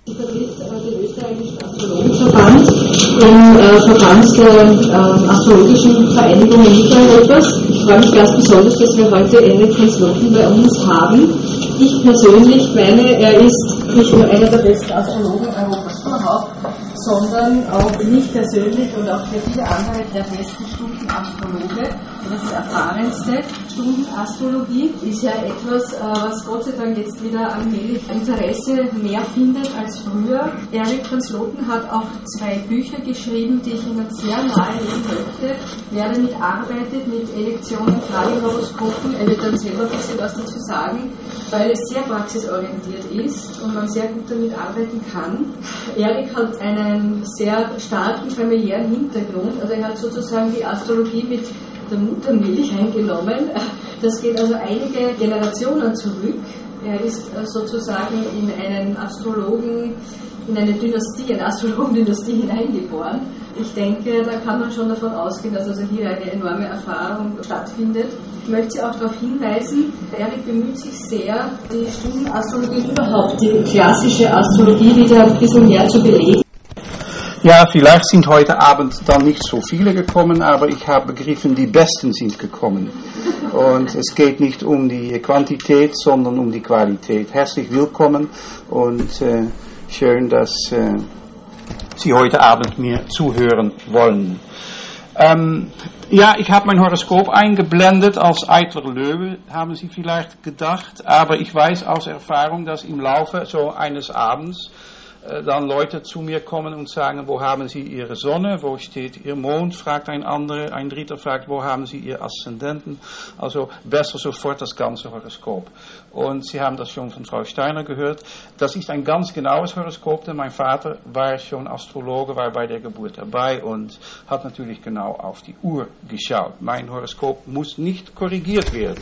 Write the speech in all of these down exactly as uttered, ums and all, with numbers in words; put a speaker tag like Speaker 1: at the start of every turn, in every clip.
Speaker 1: Sie vertritt äh, den österreichischen Astrologenverband. Im äh, Verband der äh, astrologischen Vereinigungen Michael etwas. Ich freue mich ganz besonders, dass wir heute Eric Sloten bei uns haben. Ich persönlich meine, er ist nicht nur einer der besten Astrologen Europas überhaupt, sondern auch nicht persönlich und auch für viele andere der besten Stundenastrologe. Das ist das erfahrenste. Stundenastrologie ist ja etwas, was Gott sei Dank jetzt wieder allmählich Interesse mehr findet als früher. Eric van Sloten hat auch zwei Bücher geschrieben, die ich Ihnen sehr nahelegen möchte. Wer damit arbeitet, mit Elektionen, Fragenhoroskopen, er wird dann selber ein bisschen was dazu sagen, weil es sehr praxisorientiert ist und man sehr gut damit arbeiten kann. Eric hat einen sehr starken familiären Hintergrund, also er hat sozusagen die Astrologie mit der Muttermilch eingenommen. Das geht also einige Generationen zurück. Er ist sozusagen in einen Astrologen, in eine Dynastie, eine Astrologendynastie hineingeboren. Ich denke, da kann man schon davon ausgehen, dass also hier eine enorme Erfahrung stattfindet. Ich möchte Sie auch darauf hinweisen, Eric bemüht sich sehr, die Stundenastrologie überhaupt, die klassische Astrologie wieder ein bisschen mehr zu belegen.
Speaker 2: Ja, vielleicht sind heute Abend dann nicht so viele gekommen, aber ich habe begriffen, die Besten sind gekommen. Und es geht nicht um die Quantität, sondern um die Qualität. Herzlich willkommen und äh, schön, dass äh, Sie heute Abend mir zuhören wollen. Ähm, ja, ich habe mein Horoskop eingeblendet als eitler Löwe, haben Sie vielleicht gedacht, aber ich weiß aus Erfahrung, dass im Laufe so eines Abends dann Leute zu mir kommen und sagen, wo haben Sie Ihre Sonne, wo steht Ihr Mond, fragt ein anderer, ein dritter fragt, wo haben Sie Ihr Aszendenten, also besser sofort das ganze Horoskop. Und Sie haben das schon von Frau Steiner gehört, das ist ein ganz genaues Horoskop, denn mein Vater war schon Astrologe, war bei der Geburt dabei und hat natürlich genau auf die Uhr geschaut. Mein Horoskop muss nicht korrigiert werden.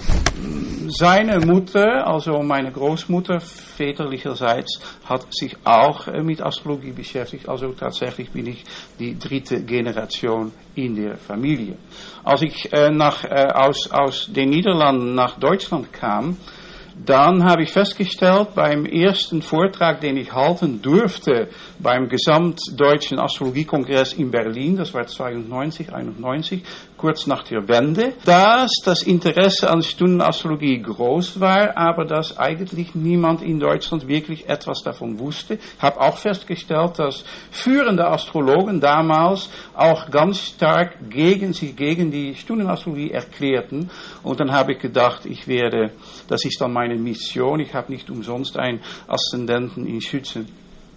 Speaker 2: Seine Mutter, also meine Großmutter, väterlicherseits, hat sich auch mit Astrologie beschäftigt, also tatsächlich bin ich die dritte Generation in der Familie. Als ich äh, nach, äh, aus, aus den Niederlanden nach Deutschland kam, dann habe ich festgestellt, beim ersten Vortrag, den ich halten durfte, beim Gesamtdeutschen Astrologiekongress in Berlin, das war zweiundneunzig, einundneunzig, kurz nach der Wende, dass das Interesse an Stundenastrologie groß war, aber dass eigentlich niemand in Deutschland wirklich etwas davon wusste. Ich habe auch festgestellt, dass führende Astrologen damals auch ganz stark gegen sich, gegen die Stundenastrologie erklärten. Und dann habe ich gedacht, ich werde, das ist dann meine Mission, ich habe nicht umsonst einen Aszendenten in Schützen.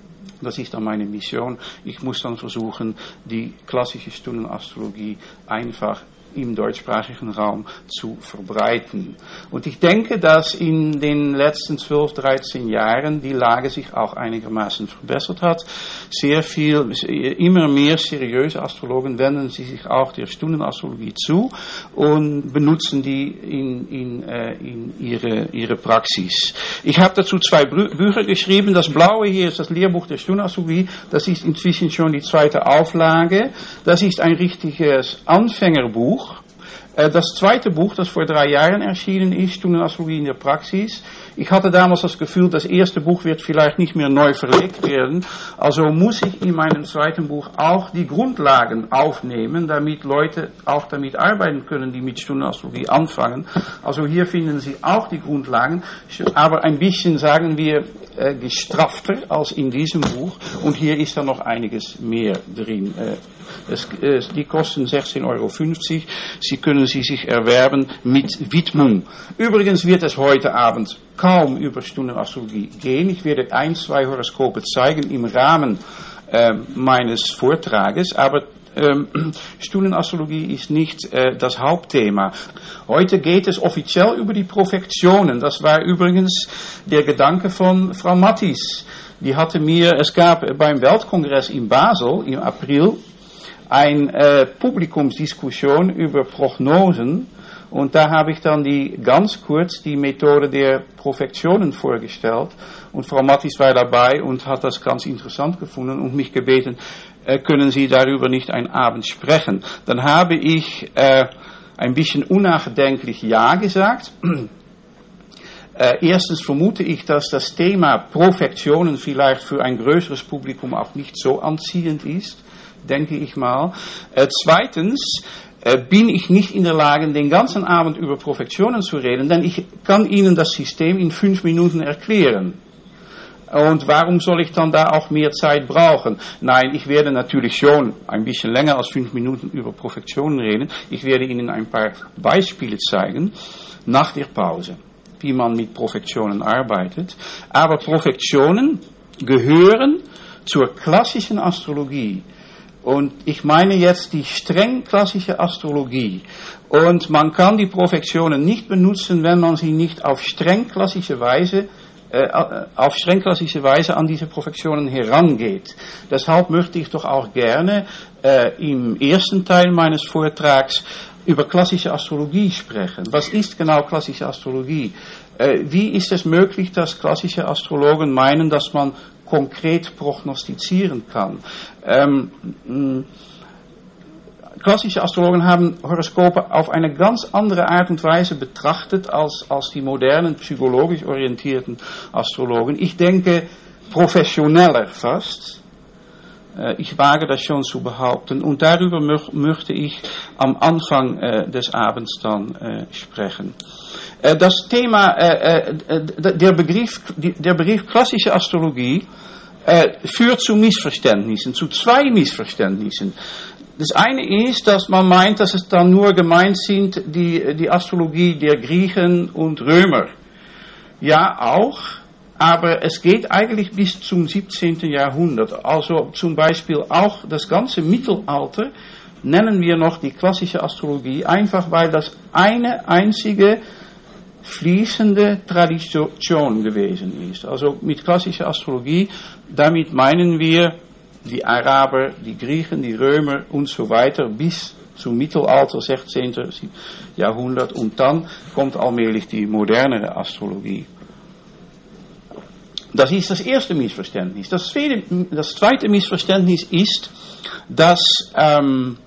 Speaker 2: Das ist dann meine Mission. Ich muss dann versuchen, die klassische Stundenastrologie einfach im deutschsprachigen Raum zu verbreiten. Und ich denke, dass in den letzten zwölf, dreizehn Jahren die Lage sich auch einigermaßen verbessert hat. Sehr viel, immer mehr seriöse Astrologen wenden sich auch der Stundenastrologie zu und benutzen die in, in, in ihre, ihre Praxis. Ich habe dazu zwei Bücher geschrieben. Das blaue hier ist das Lehrbuch der Stundenastrologie. Das ist inzwischen schon die zweite Auflage. Das ist ein richtiges Anfängerbuch. Das zweite Buch, das vor drei Jahren erschienen ist, Stundenastrologie in der Praxis. Ich hatte damals das Gefühl, das erste Buch wird vielleicht nicht mehr neu verlegt werden. Also muss ich in meinem zweiten Buch auch die Grundlagen aufnehmen, damit Leute auch damit arbeiten können, die mit Stundenastrologie anfangen. Also hier finden Sie auch die Grundlagen, aber ein bisschen, sagen wir, äh, gestrafter als in diesem Buch. Und hier ist dann noch einiges mehr drin. Äh, Es, äh, die kosten sechzehn Euro fünfzig. Sie können sie sich erwerben mit Widmung. Übrigens wird es heute Abend kaum über Stundenastrologie gehen. Ich werde ein, zwei Horoskope zeigen im Rahmen äh, meines Vortrages, aber ähm, Stundenastrologie ist nicht äh, das Hauptthema. Heute geht es offiziell über die Profektionen. Das war übrigens der Gedanke von Frau Mattis. Die hatte mir, es gab beim Weltkongress in Basel im April eine äh, Publikumsdiskussion über Prognosen und da habe ich dann die ganz kurz die Methode der Profektionen vorgestellt und Frau Mattis war dabei und hat das ganz interessant gefunden und mich gebeten, äh, können Sie darüber nicht einen Abend sprechen. Dann habe ich äh, ein bisschen unnachdenklich Ja gesagt. Äh, erstens vermute ich, dass das Thema Profektionen vielleicht für ein größeres Publikum auch nicht so anziehend ist, denke ich mal. Äh, zweitens äh, bin ich nicht in der Lage, den ganzen Abend über Profektionen zu reden, denn ich kann Ihnen das System in fünf Minuten erklären. Und warum soll ich dann da auch mehr Zeit brauchen? Nein, ich werde natürlich schon ein bisschen länger als fünf Minuten über Profektionen reden. Ich werde Ihnen ein paar Beispiele zeigen nach der Pause, wie man mit Profektionen arbeitet. Aber Profektionen gehören zur klassischen Astrologie. Und ich meine jetzt die streng klassische Astrologie. Und man kann die Profektionen nicht benutzen, wenn man sie nicht auf streng klassische Weise äh, auf streng klassische Weise an diese Profektionen herangeht. Deshalb möchte ich doch auch gerne äh, im ersten Teil meines Vortrags über klassische Astrologie sprechen. Was ist genau klassische Astrologie? Äh, wie ist es möglich, dass klassische Astrologen meinen, dass man konkret prognostizieren kann? Ähm, mh, klassische Astrologen haben Horoskope auf eine ganz andere Art und Weise betrachtet als, als die modernen, psychologisch orientierten Astrologen. Ich denke, professioneller fast. Ich wage das schon zu behaupten, und darüber mö- möchte ich am Anfang äh, des Abends dann äh, sprechen. Äh, das Thema, äh, äh, der, Begriff, der Begriff klassische Astrologie äh, führt zu Missverständnissen, zu zwei Missverständnissen. Das eine ist, dass man meint, dass es dann nur gemeint sind die, die Astrologie der Griechen und Römer. Ja, auch. Aber es geht eigentlich bis zum siebzehnten Jahrhundert. Also zum Beispiel auch das ganze Mittelalter nennen wir noch die klassische Astrologie, einfach weil das eine einzige fließende Tradition gewesen ist. Also mit klassischer Astrologie, damit meinen wir die Araber, die Griechen, die Römer und so weiter bis zum Mittelalter, sechzehnten Jahrhundert, und dann kommt allmählich die modernere Astrologie. Das ist das erste Missverständnis. Das zweite, das zweite Missverständnis ist, dass ähm,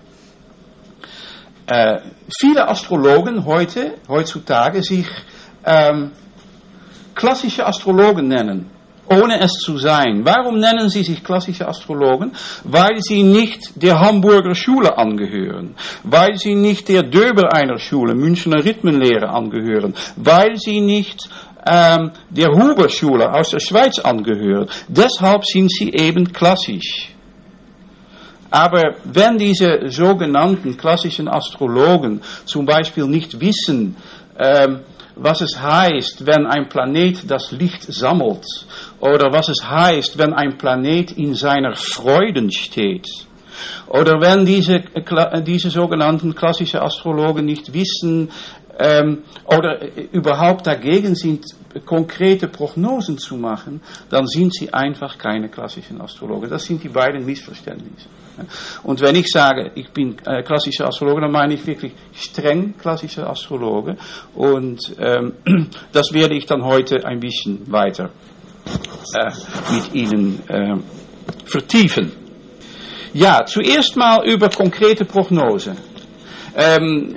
Speaker 2: äh, viele Astrologen heute, heutzutage sich ähm, klassische Astrologen nennen, ohne es zu sein. Warum nennen sie sich klassische Astrologen? Weil sie nicht der Hamburger Schule angehören, weil sie nicht der Döbereiner Schule, Münchner Rhythmenlehre angehören, weil sie nicht Ähm, der Huber-Schule aus der Schweiz angehören. Deshalb sind sie eben klassisch. Aber wenn diese sogenannten klassischen Astrologen zum Beispiel nicht wissen, ähm, was es heißt, wenn ein Planet das Licht sammelt, oder was es heißt, wenn ein Planet in seiner Freuden steht, oder wenn diese, diese sogenannten klassischen Astrologen nicht wissen, Ähm, oder überhaupt dagegen sind, konkrete Prognosen zu machen, dann sind sie einfach keine klassischen Astrologen. Das sind die beiden Missverständnisse. Und wenn ich sage, ich bin äh, klassischer Astrologe, dann meine ich wirklich streng klassischer Astrologe, und ähm, das werde ich dann heute ein bisschen weiter äh, mit Ihnen äh, vertiefen. Ja, zuerst mal über konkrete Prognose. Ähm,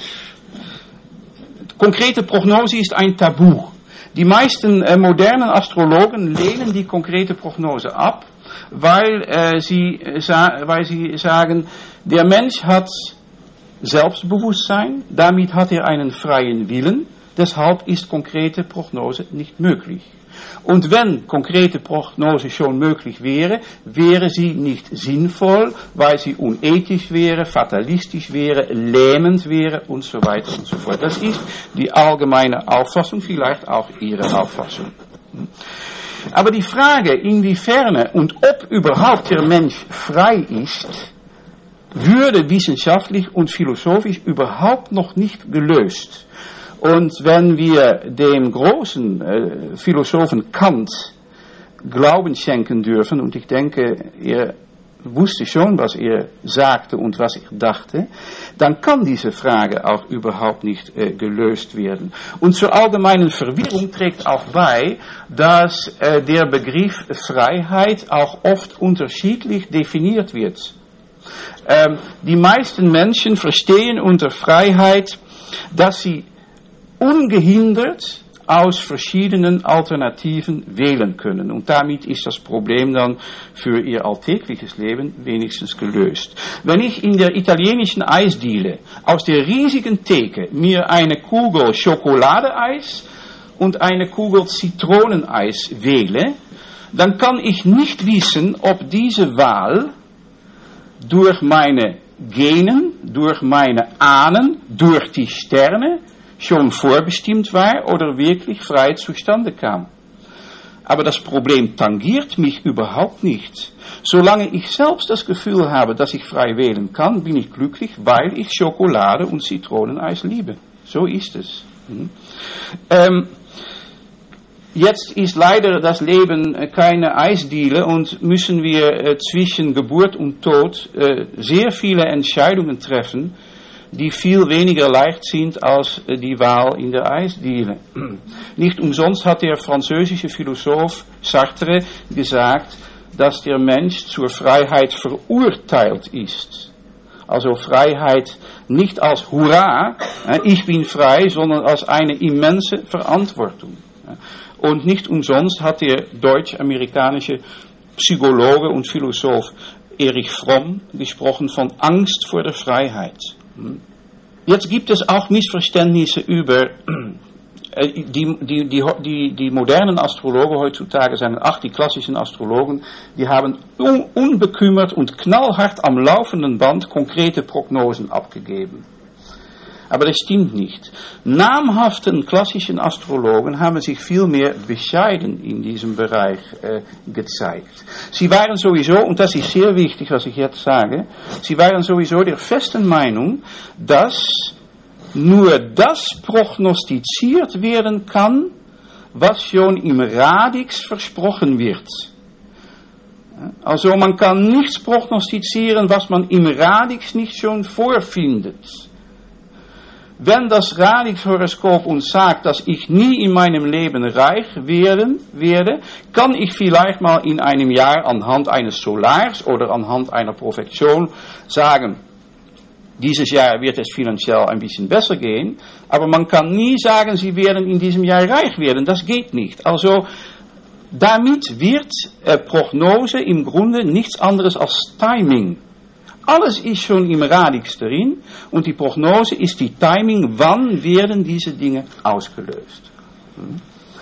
Speaker 2: Konkrete Prognose ist ein Tabu. Die meisten äh, modernen Astrologen lehnen die konkrete Prognose ab, weil, äh, sie, äh, sa- weil sie sagen, der Mensch hat Selbstbewusstsein, damit hat er einen freien Willen, deshalb ist konkrete Prognose nicht möglich. Und wenn konkrete Prognose schon möglich wäre, wäre sie nicht sinnvoll, weil sie unethisch wäre, fatalistisch wäre, lähmend wäre und so weiter und so fort. Das ist die allgemeine Auffassung, vielleicht auch Ihre Auffassung. Aber die Frage, inwiefern und ob überhaupt der Mensch frei ist, würde wissenschaftlich und philosophisch überhaupt noch nicht gelöst. Und wenn wir dem großen äh, Philosophen Kant Glauben schenken dürfen, und ich denke, er wusste schon, was er sagte und was er dachte, dann kann diese Frage auch überhaupt nicht äh, gelöst werden. Und zur allgemeinen Verwirrung trägt auch bei, dass äh, der Begriff Freiheit auch oft unterschiedlich definiert wird. Ähm, die meisten Menschen verstehen unter Freiheit, dass sie ungehindert aus verschiedenen Alternativen wählen können. Und damit ist das Problem dann für ihr alltägliches Leben wenigstens gelöst. Wenn ich in der italienischen Eisdiele aus der riesigen Theke mir eine Kugel Schokoladeeis und eine Kugel Zitroneneis wähle, dann kann ich nicht wissen, ob diese Wahl durch meine Genen, durch meine Ahnen, durch die Sterne schon vorbestimmt war oder wirklich frei zustande kam. Aber das Problem tangiert mich überhaupt nicht. Solange ich selbst das Gefühl habe, dass ich frei wählen kann, bin ich glücklich, weil ich Schokolade und Zitroneneis liebe. So ist es. Hm. Ähm, Jetzt ist leider das Leben keine Eisdiele und müssen wir äh, zwischen Geburt und Tod äh, sehr viele Entscheidungen treffen, die viel weniger leicht sind als äh, die Wahl in der Eisdiele. Nicht umsonst hat der französische Philosoph Sartre gesagt, dass der Mensch zur Freiheit verurteilt ist. Also Freiheit nicht als Hurra, äh, ich bin frei, sondern als eine immense Verantwortung. Und nicht umsonst hat der deutsch-amerikanische Psychologe und Philosoph Erich Fromm gesprochen von Angst vor der Freiheit. Jetzt gibt es auch Missverständnisse über die, die, die, die, die modernen Astrologen heutzutage, sind ach, die klassischen Astrologen, die haben un, unbekümmert und knallhart am laufenden Band konkrete Prognosen abgegeben. Aber das stimmt nicht. Namhaften klassischen Astrologen haben sich viel mehr bescheiden in diesem Bereich äh, gezeigt. Sie waren sowieso, und das ist sehr wichtig, was ich jetzt sage, sie waren sowieso der festen Meinung, dass nur das prognostiziert werden kann, was schon im Radix versprochen wird. Also man kann nichts prognostizieren, was man im Radix nicht schon vorfindet. Wenn das Radix-Horoskop uns sagt, dass ich nie in meinem Leben reich werden werde, kann ich vielleicht mal in einem Jahr anhand eines Solars oder anhand einer Profektion sagen, dieses Jahr wird es finanziell ein bisschen besser gehen, aber man kann nie sagen, Sie werden in diesem Jahr reich werden. Das geht nicht. Also damit wird äh, Prognose im Grunde nichts anderes als Timing. Alles ist schon im Radix drin und die Prognose ist die Timing, wann werden diese Dinge ausgelöst. Hm.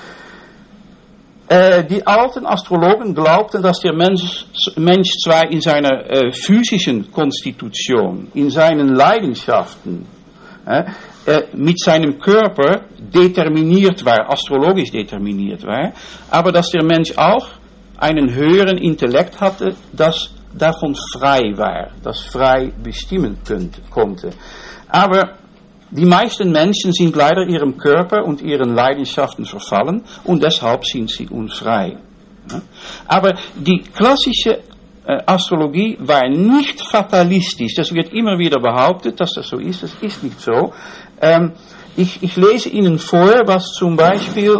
Speaker 2: Äh, die alten Astrologen glaubten, dass der Mensch, Mensch zwar in seiner äh, physischen Konstitution, in seinen Leidenschaften, äh, äh, mit seinem Körper determiniert war, astrologisch determiniert war, aber dass der Mensch auch einen höheren Intellekt hatte, das davon frei war, das frei bestimmen könnte, konnte. Aber die meisten Menschen sind leider ihrem Körper und ihren Leidenschaften verfallen und deshalb sind sie unfrei. Aber die klassische äh, Astrologie war nicht fatalistisch. Das wird immer wieder behauptet, dass das so ist. Das ist nicht so. Ähm, ich, ich lese Ihnen vor, was zum Beispiel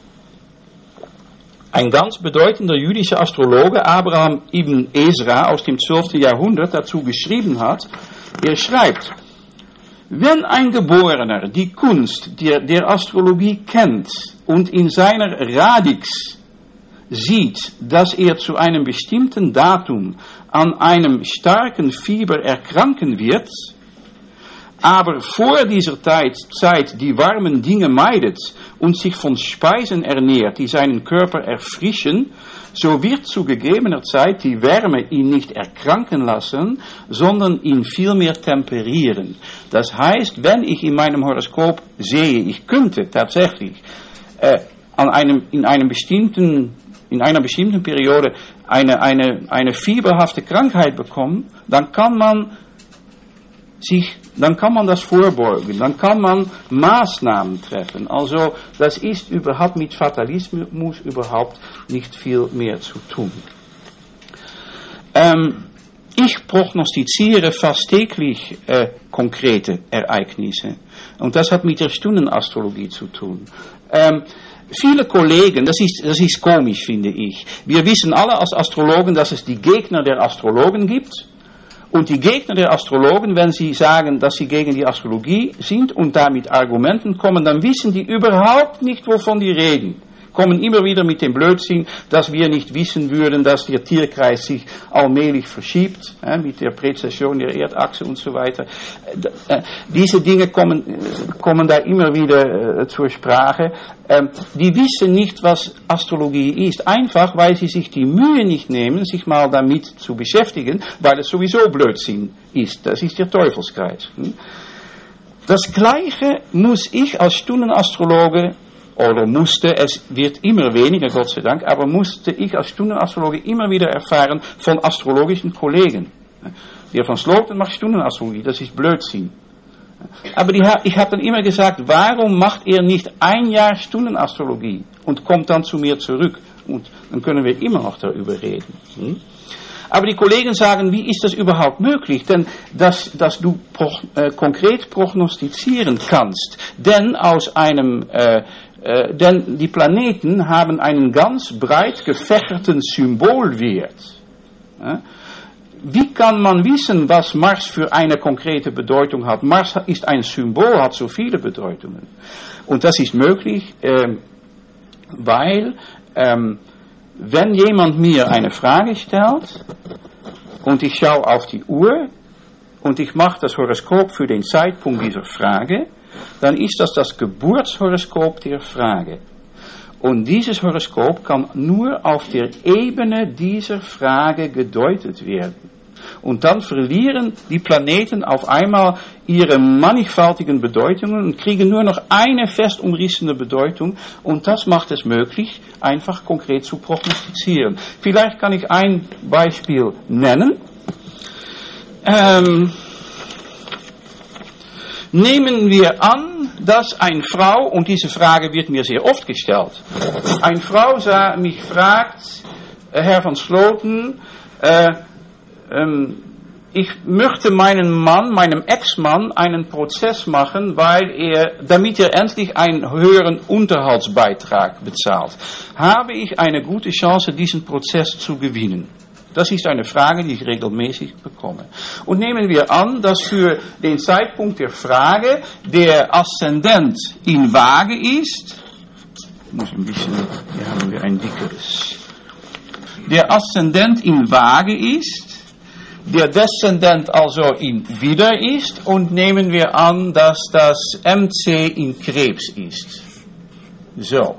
Speaker 2: ein ganz bedeutender jüdischer Astrologe, Abraham ibn Ezra aus dem zwölften Jahrhundert, dazu geschrieben hat. Er schreibt, wenn ein Geborener die Kunst der, der Astrologie kennt und in seiner Radix sieht, dass er zu einem bestimmten Datum an einem starken Fieber erkranken wird, aber vor dieser Zeit die warmen Dinge meidet und sich von Speisen ernährt, die seinen Körper erfrischen, so wird zu gegebener Zeit die Wärme ihn nicht erkranken lassen, sondern ihn vielmehr temperieren. Das heißt, wenn ich in meinem Horoskop sehe, ich könnte tatsächlich äh, an einem, in einem bestimmten, in einer bestimmten Periode eine, eine, eine fieberhafte Krankheit bekommen, dann kann man sich, dann kann man das vorbeugen, dann kann man Maßnahmen treffen. Also das ist überhaupt mit Fatalismus überhaupt nicht viel mehr zu tun. Ähm, ich prognostiziere fast täglich äh, konkrete Ereignisse und das hat mit der Stundenastrologie zu tun. Ähm, Viele Kollegen, das ist, das ist komisch, finde ich. Wir wissen alle als Astrologen, dass es die Gegner der Astrologen gibt. Und die Gegner der Astrologen, wenn sie sagen, dass sie gegen die Astrologie sind und da mit Argumenten kommen, dann wissen die überhaupt nicht, wovon die reden. Kommen immer wieder mit dem Blödsinn, dass wir nicht wissen würden, dass der Tierkreis sich allmählich verschiebt, äh, mit der Präzession der Erdachse und so weiter. Äh, diese Dinge kommen, kommen da immer wieder äh, zur Sprache. Ähm, die wissen nicht, was Astrologie ist, einfach weil sie sich die Mühe nicht nehmen, sich mal damit zu beschäftigen, weil es sowieso Blödsinn ist. Das ist der Teufelskreis. Hm? Das Gleiche muss ich als Stundenastrologe oder musste, es wird immer weniger, Gott sei Dank, aber musste ich als Stundenastrologe immer wieder erfahren von astrologischen Kollegen. Der van Sloten macht Stundenastrologie, das ist Blödsinn. Aber die, ich habe dann immer gesagt, warum macht er nicht ein Jahr Stundenastrologie und kommt dann zu mir zurück? Und dann können wir immer noch darüber reden. Hm? Aber die Kollegen sagen, wie ist das überhaupt möglich? Denn dass, dass du pro, äh, konkret prognostizieren kannst, denn aus einem äh, Äh, denn die Planeten haben einen ganz breit gefächerten Symbolwert. Äh? Wie kann man wissen, was Mars für eine konkrete Bedeutung hat? Mars ist ein Symbol, hat so viele Bedeutungen. Und das ist möglich, äh, weil ähm, wenn jemand mir eine Frage stellt und ich schaue auf die Uhr und ich mache das Horoskop für den Zeitpunkt dieser Frage, dann ist das das Geburtshoroskop der Frage. Und dieses Horoskop kann nur auf der Ebene dieser Frage gedeutet werden. Und dann verlieren die Planeten auf einmal ihre mannigfaltigen Bedeutungen und kriegen nur noch eine fest umrissene Bedeutung. Und das macht es möglich, einfach konkret zu prognostizieren. Vielleicht kann ich ein Beispiel nennen. Ähm... Nehmen wir an, dass eine Frau, und diese Frage wird mir sehr oft gestellt, eine Frau sa- mich fragt, äh, Herr van Sloten, äh, ähm, ich möchte meinen Mann, meinem Ex-Mann, einen Prozess machen, weil er, damit er endlich einen höheren Unterhaltsbeitrag bezahlt. Habe ich eine gute Chance, diesen Prozess zu gewinnen? Das ist eine Frage, die ich regelmäßig bekomme. Und nehmen wir an, dass für den Zeitpunkt der Frage der Aszendent in Waage ist. Ich muss ein bisschen, hier haben wir ein dickeres. Der Aszendent in Waage ist, der Deszendent also in Widder ist und nehmen wir an, dass das M C in Krebs ist. So.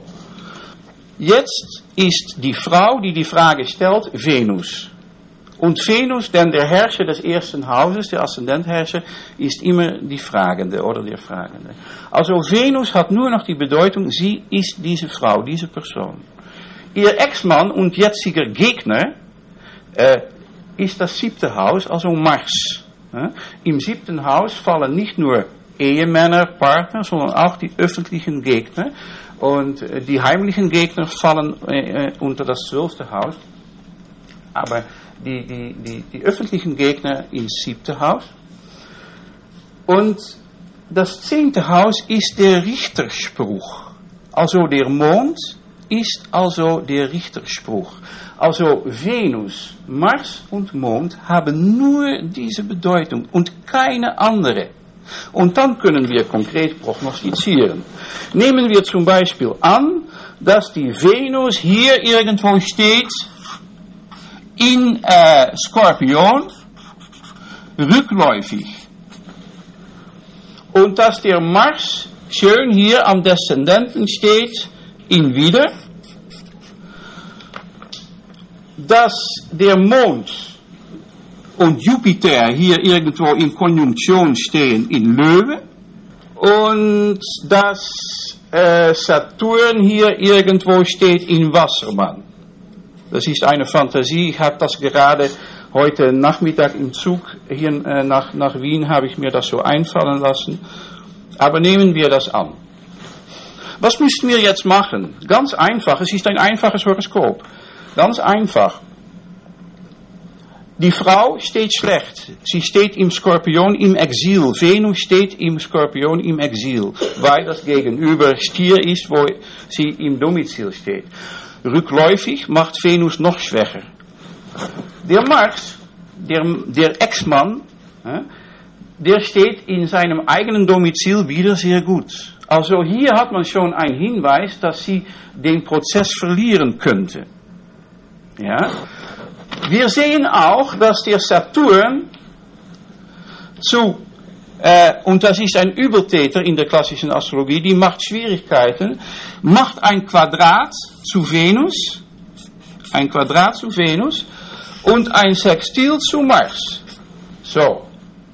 Speaker 2: Jetzt ist die Frau, die die Frage stellt, Venus. Und Venus, denn der Herrscher des ersten Hauses, der Aszendentherrscher, ist immer die Fragende oder der Fragende. Also Venus hat nur noch die Bedeutung, sie ist diese Frau, diese Person. Ihr Ex-Mann und jetziger Gegner äh, ist das siebte Haus, also Mars. Äh? Im siebten Haus fallen nicht nur Ehemänner, Partner, sondern auch die öffentlichen Gegner. Und die heimlichen Gegner fallen äh, unter das zwölfte Haus, aber die, die, die, die öffentlichen Gegner ins siebte Haus. Und das zehnte Haus ist der Richterspruch. Also der Mond ist also der Richterspruch. Also Venus, Mars und Mond haben nur diese Bedeutung und keine andere. Und dann können wir konkret prognostizieren. Nehmen wir zum Beispiel an, dass die Venus hier irgendwo steht in äh, Skorpion, rückläufig. Und dass der Mars schön hier am Deszendenten steht in Widder. Dass der Mond und Jupiter hier irgendwo in Konjunktion stehen in Löwe und dass äh, Saturn hier irgendwo steht in Wassermann. Das ist eine Fantasie, ich habe das gerade heute Nachmittag im Zug hier äh, nach, nach Wien, habe ich mir das so einfallen lassen. Aber nehmen wir das an. Was müssten wir jetzt machen? Ganz einfach, es ist ein einfaches Horoskop. Ganz einfach. Die Frau steht schlecht. Sie steht im Skorpion im Exil. Venus steht im Skorpion im Exil, weil das Gegenüber Stier ist, wo sie im Domizil steht. Rückläufig macht Venus noch schwächer. Der Mars
Speaker 3: der, der Ex-Mann, äh, der steht in seinem eigenen Domizil wieder sehr gut. Also hier hat man schon einen Hinweis, dass sie den Prozess verlieren könnte. Ja. Wir sehen auch, dass der Saturn zu, äh, und das ist ein Übeltäter in der klassischen Astrologie, die macht Schwierigkeiten, macht ein Quadrat zu Venus, ein Quadrat zu Venus und ein Sextil zu Mars. So.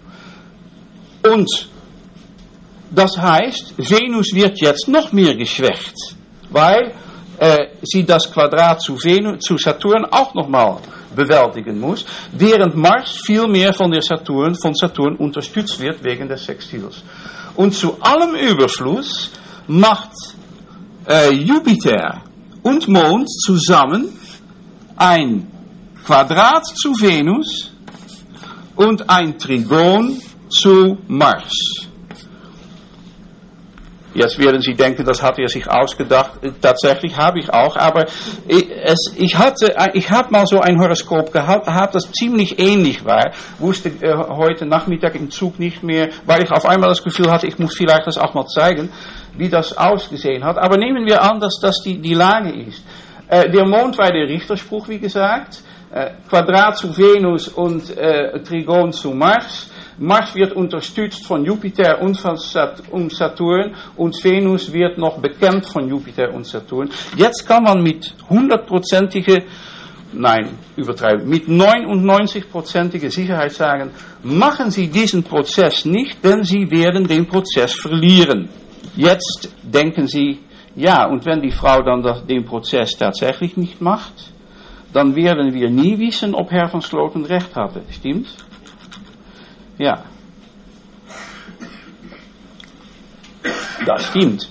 Speaker 3: Und das heißt, Venus wird jetzt noch mehr geschwächt, weil äh, sie das Quadrat zu, Venus, zu Saturn auch nochmal bewältigen muss, während Mars viel mehr von der Saturn, von Saturn unterstützt wird wegen des Sextils. Und zu allem Überfluss macht äh, Jupiter und Mond zusammen ein Quadrat zu Venus und ein Trigon zu Mars. Jetzt werden Sie denken, das hat er sich ausgedacht. Tatsächlich habe ich auch, aber ich, es, ich hatte, ich habe mal so ein Horoskop gehabt, das ziemlich ähnlich war. Wusste äh, heute Nachmittag im Zug nicht mehr, weil ich auf einmal das Gefühl hatte, ich muss vielleicht das auch mal zeigen, wie das ausgesehen hat. Aber nehmen wir an, dass das die, die Lage ist. Äh, der Mond war der Richterspruch, wie gesagt. Äh, Quadrat zu Venus und äh, Trigon zu Mars. Mars wird unterstützt von Jupiter und von Saturn und Venus wird noch bekämpft von Jupiter und Saturn. Jetzt kann man mit hundertprozentige, nein, übertreiben, mit neunundneunzigprozentiger Sicherheit sagen, machen Sie diesen Prozess nicht, denn Sie werden den Prozess verlieren. Jetzt denken Sie, ja, und wenn die Frau dann das, den Prozess tatsächlich nicht macht, dann werden wir nie wissen, ob Herr van Sloten recht hatte. Stimmt's? Ja, das stimmt.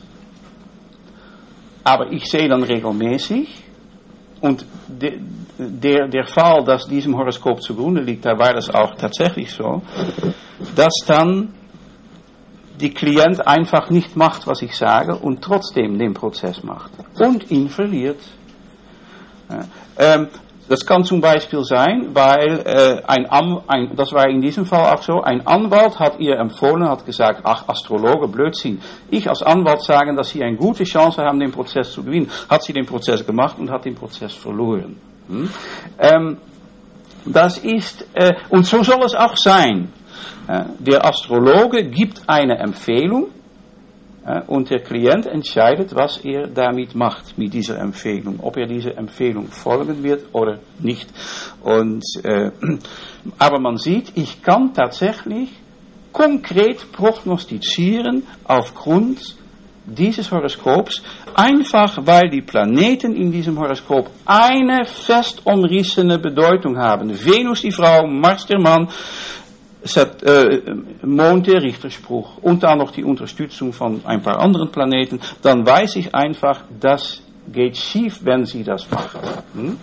Speaker 3: Aber ich sehe dann regelmäßig, und de, der, der Fall, dass diesem Horoskop zugrunde liegt, da war das auch tatsächlich so, dass dann die Klient einfach nicht macht, was ich sage, und trotzdem den Prozess macht. Und ihn verliert. Ja, ähm, Das kann zum Beispiel sein, weil äh, ein, ein, das war in diesem Fall auch so, ein Anwalt hat ihr empfohlen, hat gesagt, ach, Astrologe, Blödsinn. Ich als Anwalt sagen, dass sie eine gute Chance haben, den Prozess zu gewinnen. Hat sie den Prozess gemacht und hat den Prozess verloren. Hm? Ähm, das ist, äh, und so soll es auch sein. Äh, der Astrologe gibt eine Empfehlung, und der Klient entscheidet, was er damit macht, mit dieser Empfehlung. Ob er dieser Empfehlung folgen wird oder nicht. Und, äh, aber man sieht, ich kann tatsächlich konkret prognostizieren aufgrund dieses Horoskops, einfach weil die Planeten in diesem Horoskop eine fest umrissene Bedeutung haben. Venus die Frau, Mars der Mann, Set, äh, Mond der Richterspruch und dann noch die Unterstützung von ein paar anderen Planeten, dann weiß ich einfach, das geht schief, wenn sie das macht. Hm?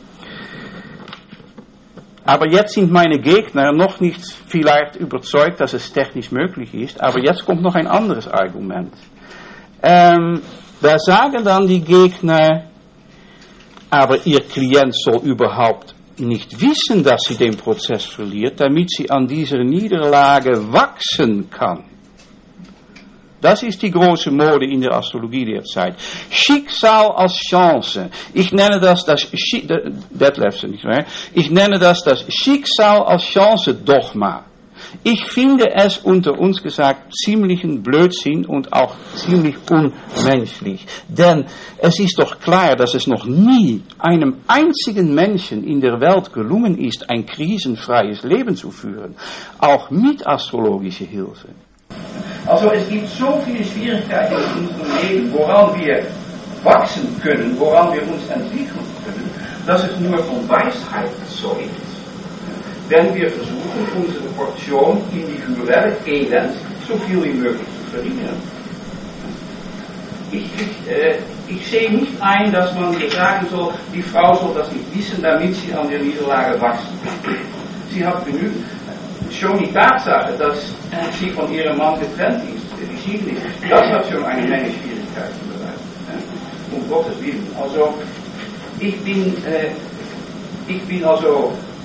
Speaker 3: Aber jetzt sind meine Gegner noch nicht vielleicht überzeugt, dass es technisch möglich ist, aber jetzt kommt noch ein anderes Argument. Ähm, da sagen dann die Gegner, aber ihr Klient soll überhaupt nicht wissen, dass sie den Prozess verliert, damit sie an dieser Niederlage wachsen kann. Das ist die große Mode in der Astrologie derzeit. Schicksal als Chance. Ich nenne das das Schi- Detlefsen, nicht wahr? Ich nenne das das Schicksal als Chance Dogma. Ich finde es unter uns gesagt ziemlichen Blödsinn und auch ziemlich unmenschlich. Denn es ist doch klar, dass es noch nie einem einzigen Menschen in der Welt gelungen ist, ein krisenfreies Leben zu führen. Auch mit astrologischer Hilfe. Also es gibt so viele Schwierigkeiten in unserem Leben, woran wir wachsen können, woran wir uns entwickeln können, dass es nur von Weisheit zeugt, wenn wir versuchen, unsere Portion individuelle Elend so viel wie möglich zu verringern. Ich, ich, äh, ich sehe nicht ein, dass man sagen soll, die Frau soll das nicht wissen, damit sie an der Niederlage wachsen kann. Sie hat genügend. Schon die Tatsache, dass sie von ihrem Mann getrennt ist, die sieht nicht, das hat schon eine Menge Schwierigkeiten bereitet. Um Gottes Willen. Also, ich bin, äh, ich bin also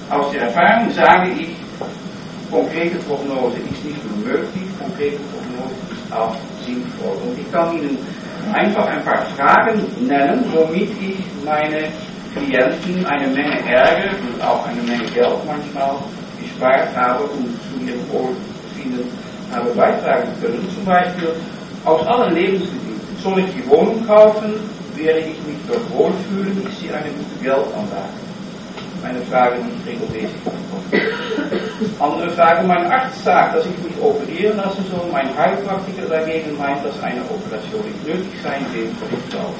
Speaker 3: Aus der Erfahrung sage ich, konkrete Prognose ist nicht nur möglich, konkrete Prognose ist auch sinnvoll. Und ich kann Ihnen einfach ein paar Fragen nennen, womit ich meine Klienten eine Menge Ärger und auch eine Menge Geld manchmal gespart habe und zu ihrem Wohlbefinden habe beitragen können. Zum Beispiel aus allen Lebensgebieten. Soll ich die Wohnung kaufen? Werde ich mich dort wohlfühlen? Ist sie eine gute Geldanlage? Eine Frage, die ich regelmäßig bekomme. Andere Frage, mein Arzt sagt, dass ich mich operieren lassen soll. Mein Heilpraktiker dagegen meint, dass eine Operation nicht nötig sein wird, was ich glaube.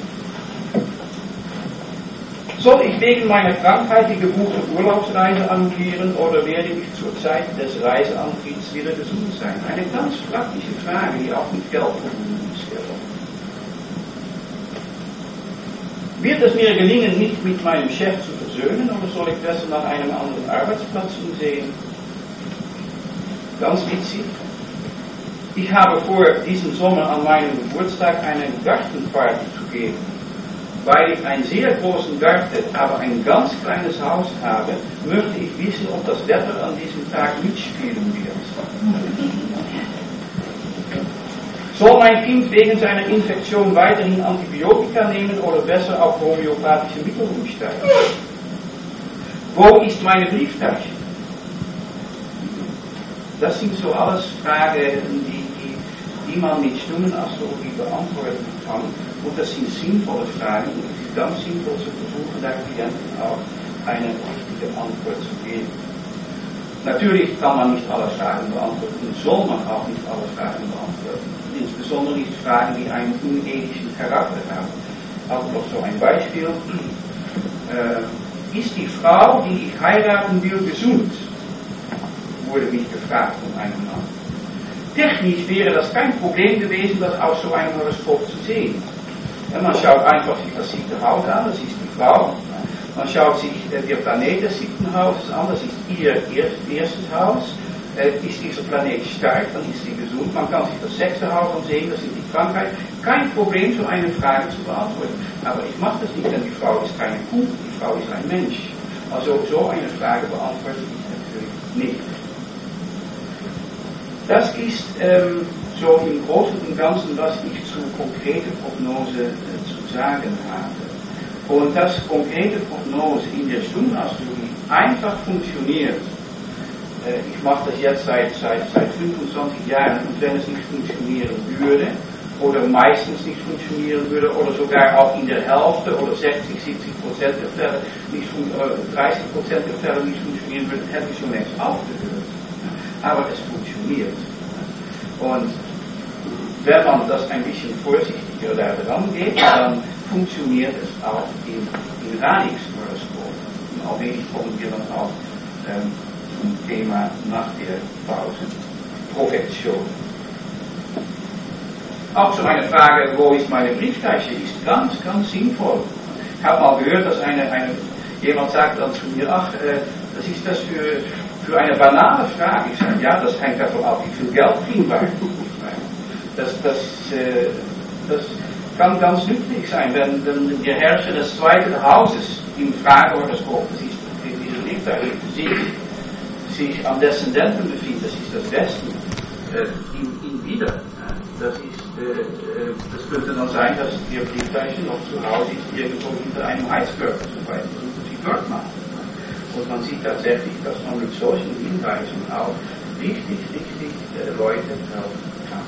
Speaker 3: Soll ich wegen meiner Krankheit die gebuchte Urlaubsreise annullieren oder werde ich zur Zeit des Reiseantritts wieder gesund sein? Eine ganz praktische Frage, die auch mit Geld verbunden ist. Wird es mir gelingen, mich mit meinem Chef zu versöhnen oder soll ich besser nach einem anderen Arbeitsplatz umsehen? Ganz witzig. Ich habe vor, diesen Sommer an meinem Geburtstag eine Gartenparty zu geben. Weil ich einen sehr großen Garten, aber ein ganz kleines Haus habe, möchte ich wissen, ob das Wetter an diesem Tag mitspielen wird. Soll mein Kind wegen seiner Infektion weiterhin Antibiotika nehmen oder besser auf homöopathische Mittel umsteigen? Wo ist meine Brieftasche? Das sind so alles Fragen, die, die, die man mit Stimmenastrologie beantworten kann. Und das sind sinnvolle Fragen und es ist ganz sinnvoll zu versuchen, der Klienten auch eine richtige Antwort zu geben. Natürlich kann man nicht alle Fragen beantworten und soll man auch nicht alle Fragen beantworten. Insbesondere nicht Fragen, die einen unethischen Charakter haben. Auch noch so ein Beispiel. Äh, ist die Frau, die ich heiraten will, gesund? Wurde mich gefragt von einem Mann. Technisch wäre das kein Problem gewesen, das aus so einem Horoskop zu sehen. Ja, man schaut einfach sich das siebte Haus an, das ist die Frau. Man schaut sich äh, der Planet des siebten Hauses an, das ist ihr erst, erstes Haus. Äh, ist dieser Planet stark, dann ist sie gesund. Man kann sich das sechste Haus ansehen, das ist die Krankheit. Kein Problem, so eine Frage zu beantworten. Aber ich mache das nicht, denn die Frau ist keine Kuh, die Frau ist ein Mensch. Also so eine Frage beantworte ich natürlich nicht. Das ist ähm, so im Großen und Ganzen, was ich zu konkreter Prognose äh, zu sagen habe. Und dass konkrete Prognose in der Stundenastrologie einfach funktioniert. Äh, ich mache das jetzt seit, seit, seit fünfundzwanzig Jahren und wenn es nicht funktionieren würde, oder meistens nicht funktionieren würde, oder sogar auch in der Hälfte oder sechzig, siebzig Prozent der Fälle, nicht, äh, dreißig Prozent der Fälle nicht funktionieren würde, hätte ich schon längst aufgehört. Aber es funktioniert. Und wenn man das ein bisschen vorsichtiger da dran geht, dann funktioniert es auch im, im Radix-Horoskop. Und allmählich kommen wir dann auch ähm, zum Thema nach der Pause. Profektion. Auch so eine Frage, wo ist meine Brieftasche, ist ganz, ganz sinnvoll. Ich habe mal gehört, dass eine, eine, jemand sagt dann zu mir, ach, äh, was ist das für, für eine banale Frage? Ich sage, ja, das hängt davon ab, wie viel Geld kriegen wir. Das, das, äh, das kann ganz nützlich sein, wenn, wenn der Herrscher des zweiten Hauses im Fragehoroskop, das ist diese Brieftasche, sich, sich am Deszendenten befindet, das ist das Beste, äh, in, in wieder. Das, ist, äh, das könnte dann sein, dass Ihr Brieftasche noch zu Hause ist, irgendwo hinter einem Heizkörper zum Beispiel, und Sie dort machen. Und man sieht tatsächlich, dass man mit solchen Hinweisen auch richtig, richtig äh, Leute helfen kann.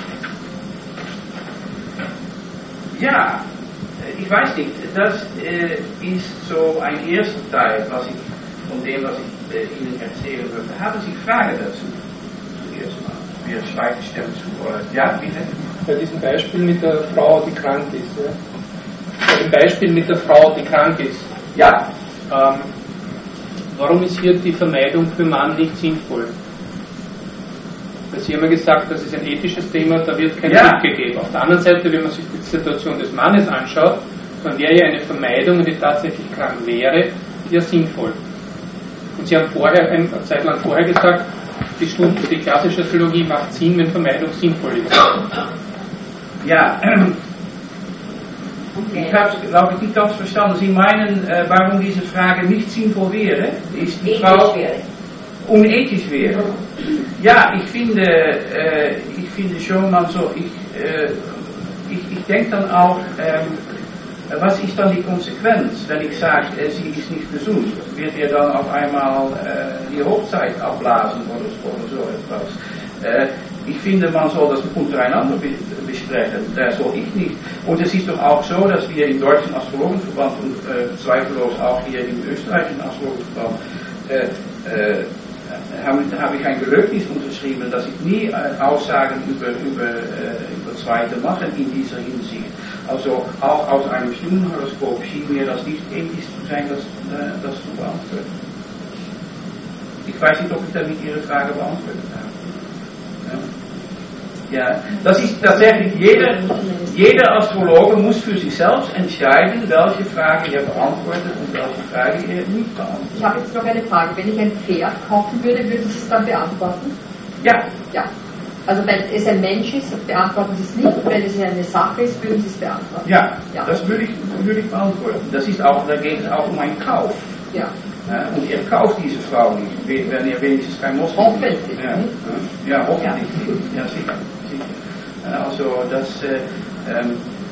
Speaker 3: Ja, ich weiß nicht, das äh, ist so ein erster Teil, was ich, von dem, was ich äh, Ihnen erzählen würde. Haben Sie Fragen dazu? Zuerst mal. Wir schweigen Stimmen zu. Ja, bitte?
Speaker 4: Bei diesem Beispiel mit der Frau, die krank ist. Ja? Bei dem Beispiel mit der Frau, die krank ist.
Speaker 3: Ja.
Speaker 4: Ähm, warum ist hier die Vermeidung für Mann nicht sinnvoll? Weil Sie haben ja gesagt, das ist ein ethisches Thema, da wird kein
Speaker 3: ja.
Speaker 4: Tipp gegeben. Auf der anderen Seite, wenn man sich die Situation des Mannes anschaut, dann wäre ja eine Vermeidung, wenn die tatsächlich krank wäre, ja sinnvoll. Und Sie haben vorher, eine Zeit lang vorher gesagt, die Stunde, die klassische Astrologie macht Sinn, wenn Vermeidung sinnvoll ist.
Speaker 3: Ja, ähm, Ich habe es, glaube ich, nicht ganz verstanden. Sie meinen, äh, warum diese Frage nicht sinnvoll wäre? Ist die Frau unethisch wäre? Ja, ich finde, äh, ich finde schon, man so, ich, äh, ich, ich denke dann auch, ähm, was ist dann die Konsequenz, wenn ich sage, äh, sie ist nicht gesund? Wird ihr dann auf einmal äh, die Hochzeit abblasen oder so, oder so etwas? Äh, ich finde, man soll das untereinander besprechen, das soll ich nicht. Und es ist doch auch so, dass wir im Deutschen Astrologenverband und äh, zweifellos auch hier im österreichischen Astrologenverband äh, äh, habe hab ich ein Gelöbnis unterschrieben, dass ich nie äh, Aussagen über, über, äh, über Zweite mache in dieser Hinsicht. Also auch aus einem Stundenhoroskop schien mir das nicht ethisch zu sein, das, äh, das zu beantworten. Ich weiß nicht, ob ich damit Ihre Frage beantwortet habe. Ja, ja. Das ist tatsächlich, jeder, jeder Astrologe muss für sich selbst entscheiden, welche Frage er beantwortet und welche Frage er nicht beantwortet.
Speaker 1: Ich habe jetzt noch eine Frage. Wenn ich ein Pferd kaufen würde, würden Sie es dann beantworten?
Speaker 3: Ja.
Speaker 1: Ja. Also wenn es ein Mensch ist, beantworten Sie es nicht. Und wenn es eine Sache ist, würden Sie es beantworten?
Speaker 3: Ja,
Speaker 1: ja.
Speaker 3: Das würde ich, würde ich beantworten. Das ist auch, da geht es auch um einen Kauf.
Speaker 1: Ja.
Speaker 3: Ja, und er kauft diese Frau nicht, wenn er wenigstens kein Moslem ist.
Speaker 1: Hoffentlich.
Speaker 3: Ja, ja, ja hoffentlich. Ja, ja sicher. sicher. Also das, äh, ähm,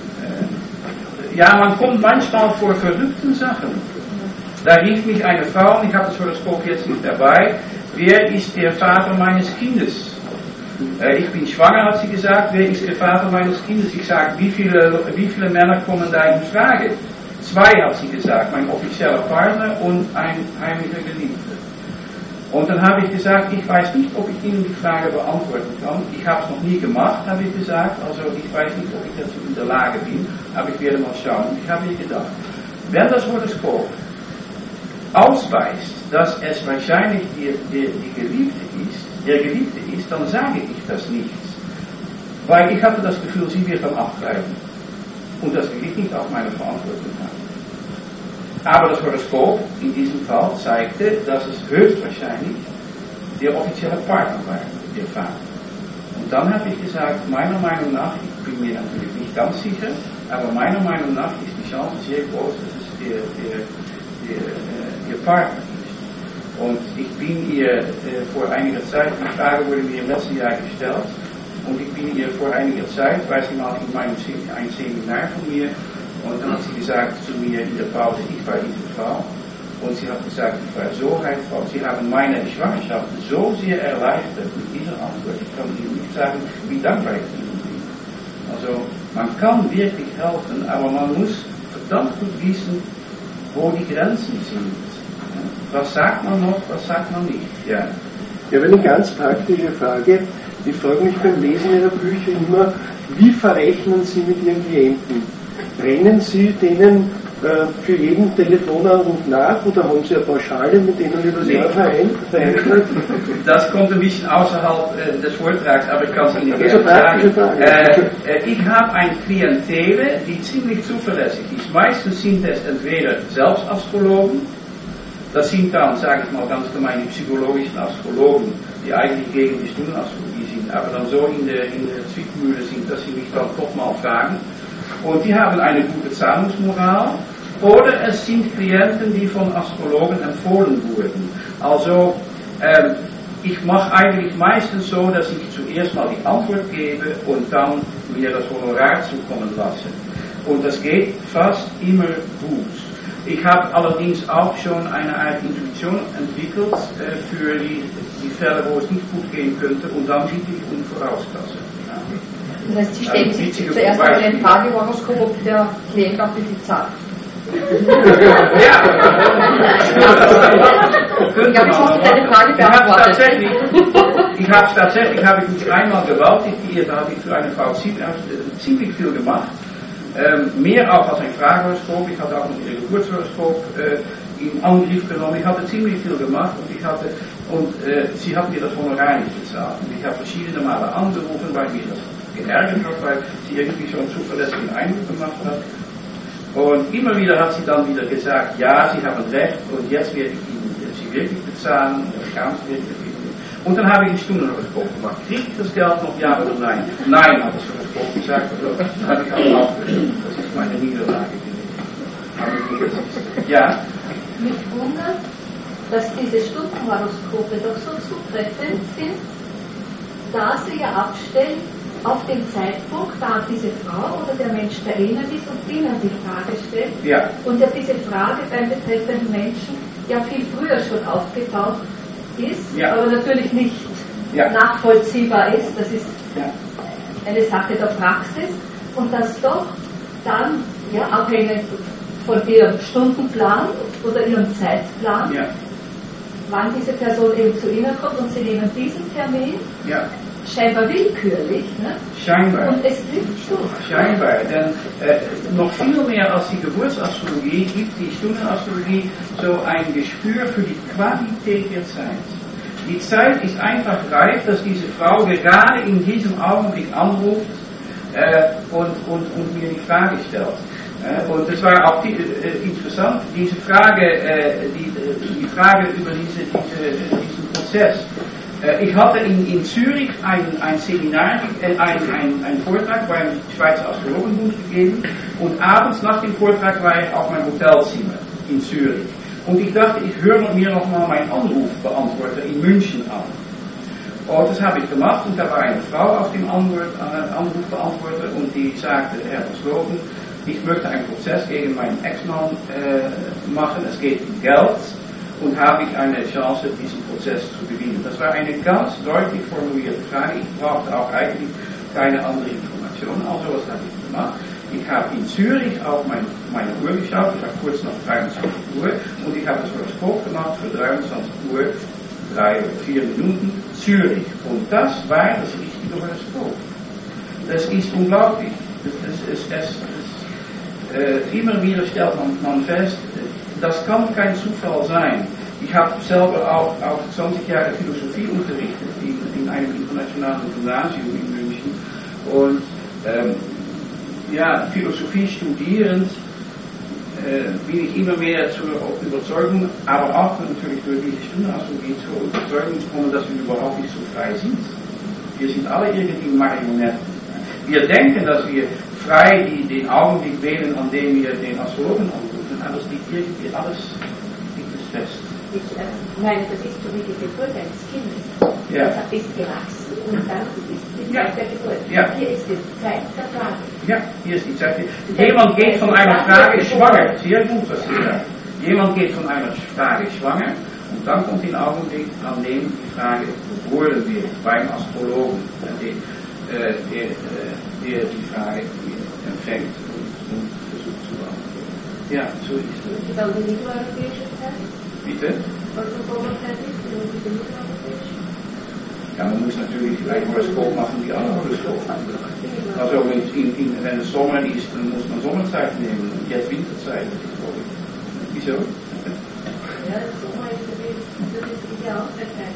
Speaker 3: äh, ja, man kommt manchmal vor verrückten Sachen. Da rief mich eine Frau, und ich habe das Horoskop jetzt nicht dabei, wer ist der Vater meines Kindes? Äh, ich bin schwanger, hat sie gesagt, wer ist der Vater meines Kindes? Ich sage, wie viele, wie viele Männer kommen da in Frage? Zwei, hat sie gesagt, mein offizieller Partner und ein heimlicher Geliebter. Und dann habe ich gesagt, ich weiß nicht, ob ich Ihnen die Frage beantworten kann. Ich habe es noch nie gemacht, habe ich gesagt. Also ich weiß nicht, ob ich dazu in der Lage bin. Aber ich werde mal schauen. Und ich habe mir gedacht, wenn das Horoskop ausweist, dass es wahrscheinlich die, die, die Geliebte ist, der Geliebte ist, dann sage ich das nicht. Weil ich hatte das Gefühl, sie wird dann abtreiben. Und das will ich nicht auf meine Verantwortung haben. Aber das Horoskop in diesem Fall zeigte, dass es höchstwahrscheinlich der offizielle Partner war, der Vater. Und dann habe ich gesagt, meiner Meinung nach, ich bin mir natürlich nicht ganz sicher, aber meiner Meinung nach ist die Chance sehr groß, dass es der, der, der, äh, der Partner ist. Und ich bin ihr äh, vor einiger Zeit, die Frage wurde mir im letzten Jahr gestellt, und ich bin ihr vor einiger Zeit, war sie mal in meinem ein Seminar von mir, und dann hat sie gesagt zu mir in der Pause, ich war diese Frau, und sie hat gesagt, ich war so heilvoll, sie haben meine Schwangerschaft so sehr erleichtert mit dieser Antwort, ich kann Ihnen nicht sagen, wie dankbar ich Ihnen bin. Also, man kann wirklich helfen, aber man muss verdammt gut wissen, wo die Grenzen sind. Was sagt man noch, was sagt man nicht? Ja.
Speaker 5: Ich habe eine ganz praktische Frage. Ich frage mich beim Lesen Ihrer Bücher immer, wie verrechnen Sie mit Ihren Klienten? Brennen Sie denen äh, für jeden Telefonanruf nach oder haben Sie eine Pauschale, mit denen Sie das Jahr verrechnet?
Speaker 3: Das kommt ein bisschen außerhalb äh, des Vortrags, aber ich kann es Ihnen
Speaker 5: gerne sagen.
Speaker 3: Äh, äh, ich habe eine Klientele, die ziemlich zuverlässig ist. Meistens sind es entweder Selbstastrologen, das sind dann, sage ich mal ganz gemein, die psychologischen Astrologen, die eigentlich gegen die Stundenastrologie sind, aber dann so in der, in der Zwickmühle sind, dass sie mich dann doch mal fragen. Und die haben eine gute Zahlungsmoral. Oder es sind Klienten, die von Astrologen empfohlen wurden. Also, ähm, ich mache eigentlich meistens so, dass ich zuerst mal die Antwort gebe und dann mir das Honorar zukommen lasse. Und das geht fast immer gut. Ich habe allerdings auch schon eine Art Intuition entwickelt äh, für die, die Fälle, wo es nicht gut gehen könnte, und dann bitte ich um Vorauskasse. Ja.
Speaker 1: Das heißt, Sie stellen sich zuerst einmal ein Fragehoroskop, ob der Klient auch wirklich zahlt.
Speaker 3: Ja!
Speaker 1: Ich habe schon deine Frage beantwortet.
Speaker 3: Ich habe es tatsächlich, habe ich mich einmal gewaltig geirrt, da habe ich für eine Frau ziemlich viel gemacht. Ähm, mehr auch als ein Fragehoroskop, ich hatte auch noch ihr Geburtshoroskop äh, in Angriff genommen, ich hatte ziemlich viel gemacht und ich hatte, und äh, sie hat mir das Honorar nicht gezahlt. Und ich habe verschiedene Male angerufen, weil mich das geärgert hat, weil sie irgendwie so einen zuverlässigen Eindruck gemacht hat. Und immer wieder hat sie dann wieder gesagt, ja, Sie haben recht und jetzt werde ich Ihnen Sie wirklich bezahlen, das ganz wirklich. Und dann habe ich ein Stundenhoroskop gemacht. Kriege ich das Geld noch, ja oder nein? Nein, hat das Horoskop gesagt. Dann habe ich auch aufgeschrieben. Das ist meine Niederlage. Ja?
Speaker 6: Mich wundert, dass diese Stundenhoroskope doch so zutreffend sind, da sie ja abstellen auf den Zeitpunkt, da diese Frau oder der Mensch verändert ist und ihnen die Frage stellt.
Speaker 3: Ja.
Speaker 6: Und ja diese Frage beim betreffenden Menschen ja viel früher schon aufgetaucht ist,
Speaker 3: ja.
Speaker 6: aber natürlich nicht
Speaker 3: ja.
Speaker 6: nachvollziehbar ist. Das ist
Speaker 3: ja.
Speaker 6: eine Sache der Praxis. Und dass doch dann, ja, abhängig von ihrem Stundenplan oder ihrem Zeitplan,
Speaker 3: ja.
Speaker 6: wann diese Person eben zu Ihnen kommt und Sie nehmen diesen Termin,
Speaker 3: ja.
Speaker 6: scheinbar willkürlich, ne?
Speaker 3: Scheinbar.
Speaker 6: Und es trifft zu.
Speaker 3: Scheinbar, denn äh, noch viel mehr als die Geburtsastrologie gibt die Stundenastrologie so ein Gespür für die Qualität der Zeit. Die Zeit ist einfach reif, dass diese Frau gerade in diesem Augenblick anruft äh, und, und, und mir die Frage stellt. Äh, und es war auch die, äh, interessant, diese Frage, äh, die, die Frage über diese, diese, diesen Prozess. Äh, ich hatte in, in Zürich ein, ein Seminar, äh, ein, ein, ein Vortrag beim Schweizer Astrologenbund gegeben und abends nach dem Vortrag war ich auf mein Hotelzimmer in Zürich. Und ich dachte, ich höre mir nochmal meinen Anrufbeantworter in München an. Und das habe ich gemacht und da war eine Frau auf dem Antwort, äh, Anrufbeantworter und die sagte, Herr Astrologen, ich möchte einen Prozess gegen meinen Ex-Mann äh, machen, es geht um Geld und habe ich eine Chance, diesen Prozess zu gewinnen. Das war eine ganz deutlich formulierte Frage, ich brauchte auch eigentlich keine andere Information, also was habe ich gemacht? Ich habe in Zürich auf mein, meine Uhr geschaut, ich war kurz nach dreiundzwanzig Uhr und ich habe das Horoskop gemacht für dreiundzwanzig Uhr, drei oder vier Minuten, Zürich. Und das war das richtige Horoskop. Das ist unglaublich. Das ist, es, es, Äh, immer wieder stellt man, man fest, das kann kein Zufall sein. Ich habe selber auch, auch zwanzig Jahre Philosophie unterrichtet in, in einem internationalen Gymnasium in München und ähm, ja, Philosophie studierend äh, bin ich immer mehr zur Überzeugung, aber auch natürlich durch diese Stundenastrologie zur Überzeugung gekommen, dass wir überhaupt nicht so frei sind. Wir sind alle irgendwie Marionetten. Wir denken, dass wir frei die, den Augenblick wählen, an dem wir den Astrologen anrufen, aber es liegt irgendwie alles liegt es fest.
Speaker 6: Ich äh, meine, das ist so wie die Geburt eines Kindes.
Speaker 3: Ja.
Speaker 6: Das ist gewachsen und dann ist die Zeit
Speaker 3: Ja.
Speaker 6: der Geburt.
Speaker 3: Ja.
Speaker 6: Hier ist die Zeit der Frage.
Speaker 3: Ja, hier ist die Zeit. Jemand geht von einer Frage schwanger. Sehr gut, was Sie sagen. Jemand geht von einer Frage schwanger und dann kommt ein Augenblick, an dem die Frage geboren wird, beim Astrologen. Der, der, der, der die Frage empfängt und, und versucht zu beantworten. Ja, so ist es.
Speaker 6: Und dann die mitteleuropäische Zeit?
Speaker 3: Bitte?
Speaker 6: Was für Vorbereitung ist die mitteleuropäische?
Speaker 3: Ja, man muss natürlich ein Horoskop machen, die alle Horoskope haben. Also in, in, wenn es Sommer ist, dann muss man Sommerzeit nehmen und jetzt Winterzeit. Wieso?
Speaker 6: Ja, das Sommer ist die Auszeit.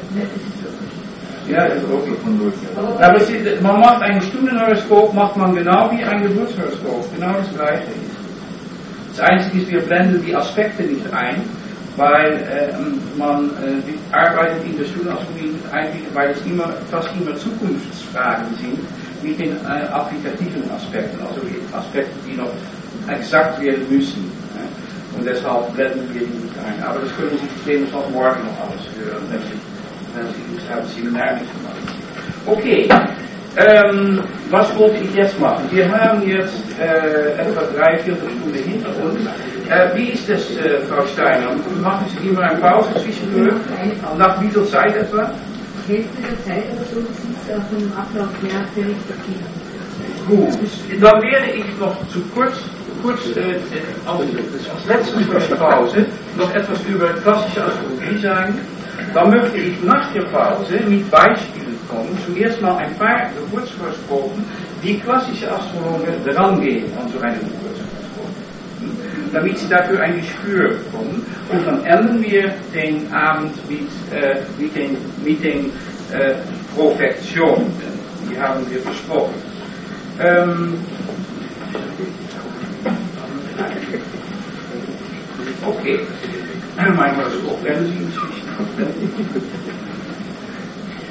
Speaker 3: Ja, das ist okay. Aber es ist, man macht ein Stundenhoroskop, macht man genau wie ein Geburtshoroskop, genau das gleiche ist. Das Einzige ist, wir blenden die Aspekte nicht ein, weil äh, man äh, arbeitet in der Stundenastrologie eigentlich, weil es immer, fast immer Zukunftsfragen sind mit den äh, applikativen Aspekten, also die Aspekte, die noch exakt werden müssen. Äh, und deshalb blenden wir die nicht ein. Aber das können Sie jedenfalls morgen noch alles hören, wenn Sie Ich habe das Seminar nicht gemacht. Okay, ähm, was wollte ich jetzt machen? Wir haben jetzt äh, etwa drei, vier Stunden hinter uns. Äh, wie ist das, äh, Frau Steiner? Machen Sie immer eine Pause zwischendurch? Nach wie viel Zeit etwa?
Speaker 1: Hälfte der Zeit oder so sieht es vom Ablauf her berichtet.
Speaker 3: Gut, dann werde ich noch zu kurz, kurz äh, als, als letzte Pause noch etwas über klassische Astrologie sagen. Dann möchte ich nach der Pause mit Beispielen kommen, zuerst mal ein paar Geburtshoroskopen, wie klassische Astrologen rangehen an so einem Geburtshoroskop, damit sie dafür ein Gespür bekommen. Und dann enden wir den Abend mit, äh, mit den, mit den äh, Profektionen, die haben wir versprochen. Ähm, okay, mein Horoskop werden Sie inzwischen.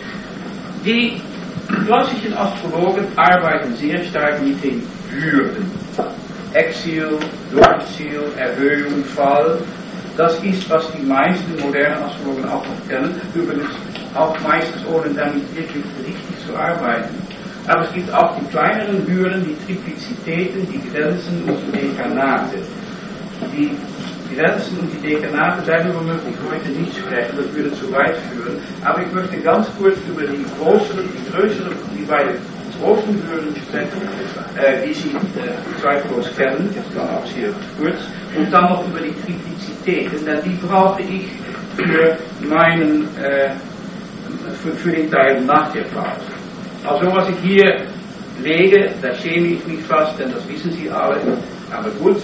Speaker 3: Die klassischen Astrologen arbeiten sehr stark mit den Hürden. Exil, Domizil, Erhöhung, Fall. Das ist, was die meisten modernen Astrologen auch noch kennen. Übrigens auch meistens ohne damit wirklich richtig zu arbeiten. Aber es gibt auch die kleineren Hürden, die Triplizitäten, die Grenzen und die Dekanate. Die Grenzen und die Dekanate, darüber möchte ich heute nicht sprechen, das würde zu weit führen. Aber ich möchte ganz kurz über die größeren, die größeren, die beiden großen Hürden sprechen, äh, die Sie äh, zweifellos kennen, das war auch sehr kurz. Und dann noch über die Triplizitäten, denn die brauche ich für meinen, äh, für, für den Teil nach der Phase. Also was ich hier lege, da schäme ich mich fast, denn das wissen Sie alle, aber gut.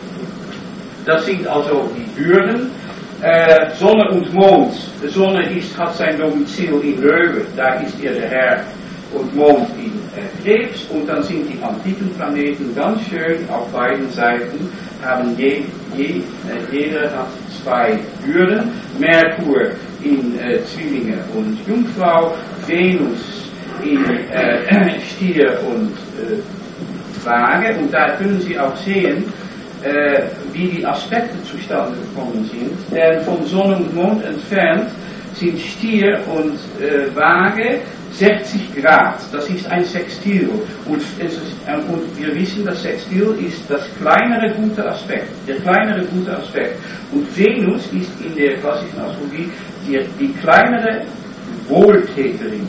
Speaker 3: Das sind also die Hürden. Äh, Sonne und Mond. Die Sonne ist, hat sein Domizil in Löwe, da ist er der Herr, und Mond in äh, Krebs. Und dann sind die antiken Planeten ganz schön auf beiden Seiten, haben je, je, äh, jeder hat zwei Hürden. Merkur in äh, Zwillinge und Jungfrau, Venus in äh, Stier und äh, Waage, und da können Sie auch sehen, äh, wie die Aspekte zustande gekommen sind, denn von Sonne und Mond entfernt sind Stier und äh, Waage sechzig Grad, das ist ein Sextil, und, es ist, äh, und wir wissen, das Sextil ist das kleinere gute Aspekt, der kleinere gute Aspekt, und Venus ist in der klassischen Astrologie die, die kleinere Wohltäterin.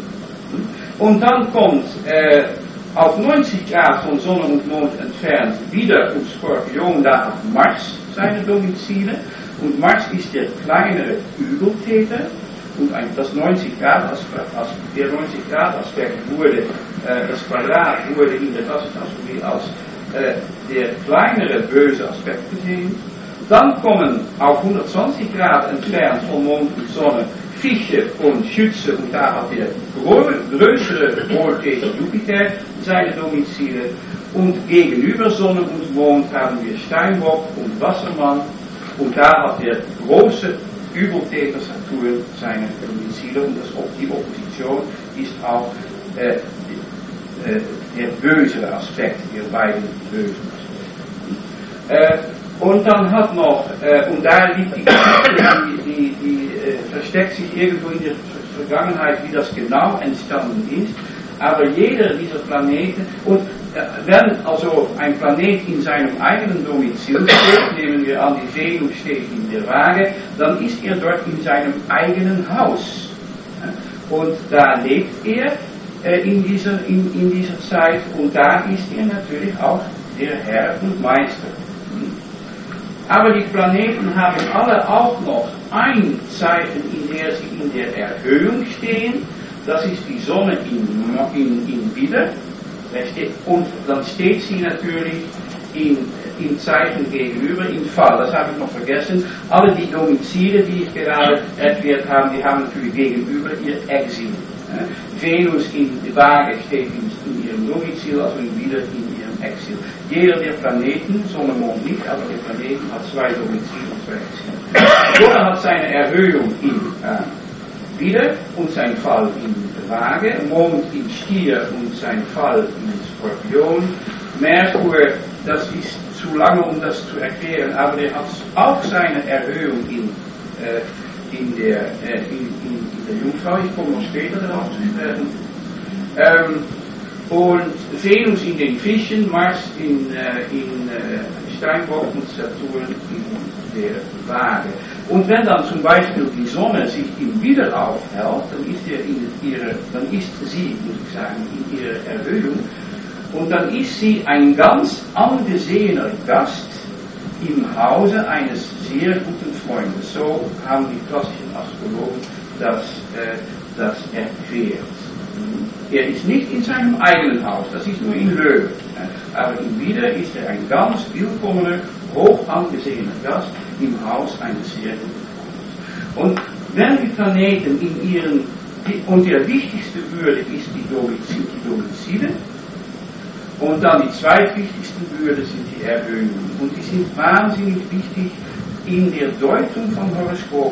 Speaker 3: Und dann kommt äh, auf neunzig Grad von Sonne und Mond entfernt wieder im Skorpion, da hat Mars seine Domizile, und Mars ist der kleinere Übeltäter, und ein, das neunzig Grad Aspekt, der neunzig Grad Aspekt wurde, äh, das Quadrat wurde in der klassischen Astrologie als äh, der kleinere böse Aspekt gesehen. Dann kommen auf hundertzwanzig Grad entfernt von Mond und Sonne Fische und Schütze, und da hat der größere Wohltäter Jupiter seine Domizile, und gegenüber Sonne und Mond haben wir Steinbock und Wassermann, und da hat der große Übeltäter Saturn seine Domizile, und das, die Opposition ist auch äh, äh, der bösere Aspekt, der beiden bösen Aspekte. Äh, Und dann hat noch, äh, und da liegt die Geschichte, die, die, die äh, versteckt sich irgendwo in der Vergangenheit, wie das genau entstanden ist, aber jeder dieser Planeten, und äh, wenn also ein Planet in seinem eigenen Domizil steht, nehmen wir an, die Venus steht in der Waage, dann ist er dort in seinem eigenen Haus. Und da lebt er äh, in, dieser, in, in dieser Zeit, und da ist er natürlich auch der Herr und Meister. Aber die Planeten haben alle auch noch ein Zeichen, in der sie in der Erhöhung stehen. Das ist die Sonne in, in, in Widder. Und dann steht sie natürlich in, im Zeichen gegenüber, im Fall. Das habe ich noch vergessen. Alle die Domizile, die ich gerade erklärt habe, die haben natürlich gegenüber ihr Exil. Venus in Waage steht in, in ihrem Domizil, also in Widder in ihrem Exil. Jeder der Planeten, Sonne, Mond nicht, aber der Planeten hat zwei Domizile und zwei Exil. Sonne hat seine Erhöhung in äh, Widder und sein Fall in Waage, Mond in Stier und sein Fall in Skorpion. Merkur, das ist zu lange, um das zu erklären, aber der hat auch seine Erhöhung in, äh, in, der, äh, in, in, in der Jungfrau. Ich komme noch später darauf zu sprechen. Ähm, und Venus in den Fischen, Mars in, äh, in äh, Steinbock und Saturn in der Waage. Und wenn dann zum Beispiel die Sonne sich im Widder aufhält, dann ist, er in ihre, dann ist sie, muss ich sagen, in ihrer Erhöhung, und dann ist sie ein ganz angesehener Gast im Hause eines sehr guten Freundes. So haben die klassischen Astrologen das, äh, das erklärt. Er ist nicht in seinem eigenen Haus, das ist nur in Löwe. Aber im Widder ist er ein ganz willkommener, hoch angesehener Gast im Haus eines sehr guten Freundes. Und wenn die Planeten in ihren, und der wichtigste Würde ist die Domizile, die Domizile, und dann die zweitwichtigsten Würde sind die Erhöhungen. Und die sind wahnsinnig wichtig in der Deutung von Horoskopen.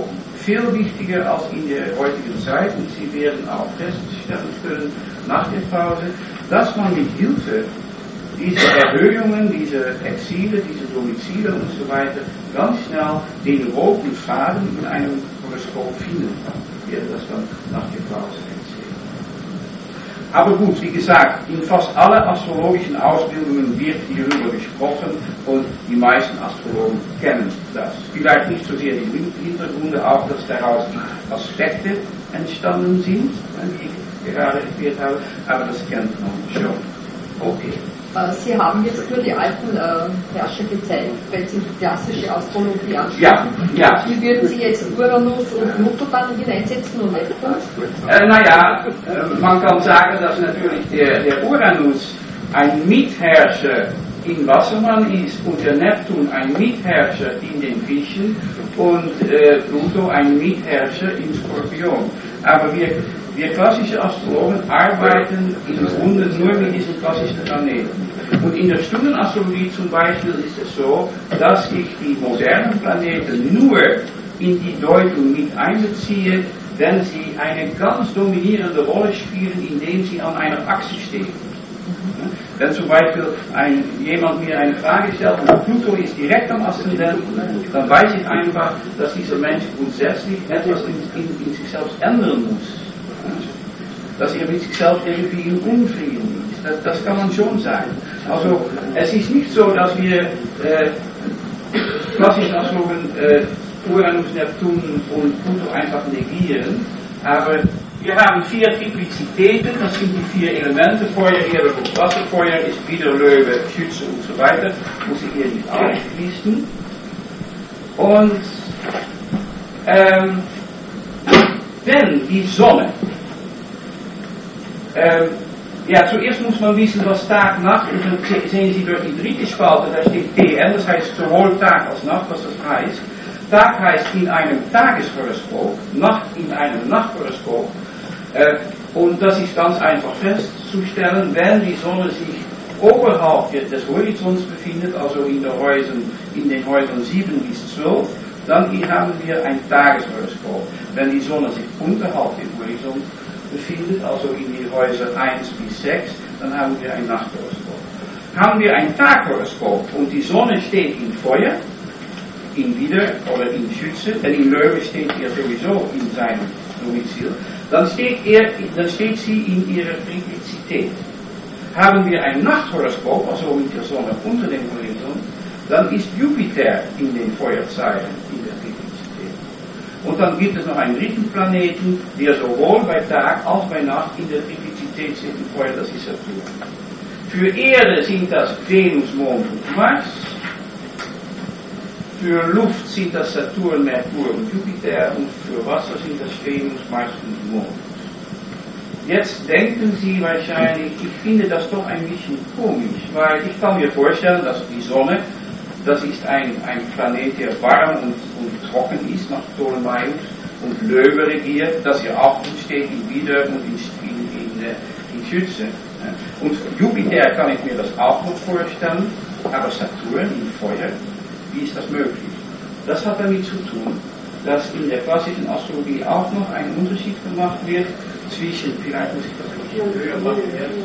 Speaker 3: viel wichtiger als in der heutigen Zeit, und Sie werden auch feststellen können nach der Pause, dass man mit Hilfe dieser Erhöhungen, dieser Exile, dieser Domizile und so weiter ganz schnell den roten Faden in einem Horoskop finden kann. Ich werde das dann nach der Pause erzählen. Aber gut, wie gesagt, in fast alle astrologischen Ausbildungen wird hierüber gesprochen und die meisten Astrologen kennen das. Vielleicht nicht so sehr die Hintergründe, auch dass daraus die Aspekte entstanden sind, die ich gerade erklärt habe, aber das kennt man schon. Okay.
Speaker 7: Sie haben jetzt nur die alten äh, Herrscher gezeigt, wenn Sie die klassische Astrologie anschauen.
Speaker 3: Ja, ja.
Speaker 7: Wie würden Sie jetzt Uranus und Pluto dann hineinsetzen und Neptun?
Speaker 3: Äh, naja, äh, man kann sagen, dass natürlich der, der Uranus ein Mitherrscher in Wassermann ist und der Neptun ein Mitherrscher in den Fischen und äh, Pluto ein Mitherrscher in Skorpion. Aber wir Wir klassische Astrologen arbeiten im Grunde nur mit diesen klassischen Planeten. Und in der Stundenastrologie zum Beispiel ist es so, dass ich die modernen Planeten nur in die Deutung mit einbeziehe, wenn sie eine ganz dominierende Rolle spielen, indem sie an einer Achse stehen. Wenn zum Beispiel ein, jemand mir eine Frage stellt und Pluto ist direkt am Aszendenten, dann weiß ich einfach, dass dieser Mensch grundsätzlich etwas in, in, in sich selbst ändern muss. Dass er mit sich selbst irgendwie in Unfrieden ist. Das, das kann man schon sagen. Also es ist nicht so, dass wir äh, klassisch Astrologen äh, Uranus, Neptun und Pluto einfach negieren, aber wir haben vier Triplizitäten, das sind die vier Elemente, Feuer, Erde und Wasser. Feuer ist wieder Löwe, Schütze und so weiter, muss ich hier nicht auflisten. Und ähm, wenn die Sonne Ähm, ja, zuerst muss man wissen, was Tag, Nacht, und dann sehen Sie durch die dritte Spalte, da steht T M, das heißt sowohl Tag als Nacht, was das heißt. Tag heißt in einem Tageshoroskop, Nacht in einem Nachthoroskop, äh, und das ist ganz einfach festzustellen, wenn die Sonne sich oberhalb des Horizonts befindet, also in, der Häusern, in den Häusern sieben bis zwölf, dann haben wir ein Tageshoroskop. Wenn die Sonne sich unterhalb des Horizonts befindet, also in die Häuser eins bis sechs, dann haben wir ein Nachthoroskop. Haben wir ein Taghoroskop und die Sonne steht in Feuer, in Widder oder in Schütze, denn in Löwe steht er sowieso in seinem Domizil, dann steht, er, dann steht sie in ihrer Triplizität. Haben wir ein Nachthoroskop, also mit der Sonne unter dem Horizont, dann ist Jupiter in den Feuerzeichen in der Triplizität. Und dann gibt es noch einen dritten Planeten, der sowohl bei Tag als bei Nacht in der Triplizität steht im Feuer, das ist Saturn. Für Erde sind das Venus, Mond und Mars. Für Luft sind das Saturn, Merkur und Jupiter. Und für Wasser sind das Venus, Mars und Mond. Jetzt denken Sie wahrscheinlich, ich finde das doch ein bisschen komisch, weil ich kann mir vorstellen, dass die Sonne, das ist ein, ein Planet, der warm und, und trocken ist nach Ptolemaios und Löwe regiert, dass er auch gut steht in Widder und in, in, in, in Schütze. Und Jupiter kann ich mir das auch noch vorstellen, aber Saturn in Feuer, wie ist das möglich? Das hat damit zu tun, dass in der klassischen Astrologie auch noch ein Unterschied gemacht wird zwischen, vielleicht muss ich das ein bisschen höher machen,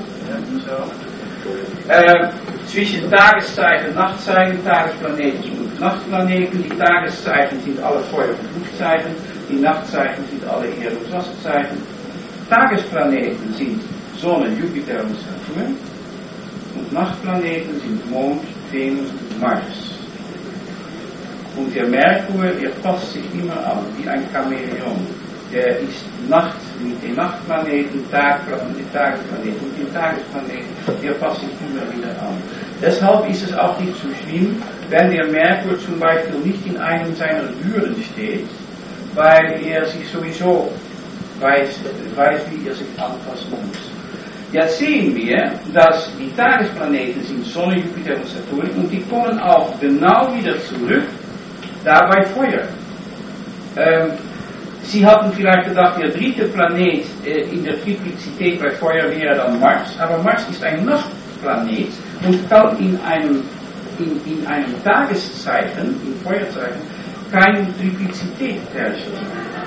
Speaker 3: ja, äh, zwischen Tageszeichen, Nachtzeichen, Tagesplaneten und Nachtplaneten. Die Tageszeichen sind alle Feuer- und Luftzeichen, die Nachtzeichen sind alle Erde- und Wasserzeichen. Tagesplaneten sind Sonne, Jupiter und Saturn und Nachtplaneten sind Mond, Venus und Mars. Und der Merkur, der passt sich immer an, wie ein Chamäleon. Der ist Nacht mit den Nachtplaneten, Tagplaneten, die Tagesplaneten und den Tagesplaneten, der passt sich immer wieder an. Deshalb ist es auch nicht so schlimm, wenn der Merkur zum Beispiel nicht in einem seiner Büren steht, weil er sich sowieso weiß, weiß, wie er sich anpassen muss. Jetzt sehen wir, dass die Tagesplaneten sind Sonne, Jupiter und Saturn und die kommen auch genau wieder zurück, da bei Feuer. Ähm, Sie hatten vielleicht gedacht, der dritte Planet äh, in der Triplizität bei Feuer wäre dann Mars, aber Mars ist ein Nachtplanet und kann in einem, in, in einem Tageszeichen, in Feuerzeichen, keine Triplizität herrschen.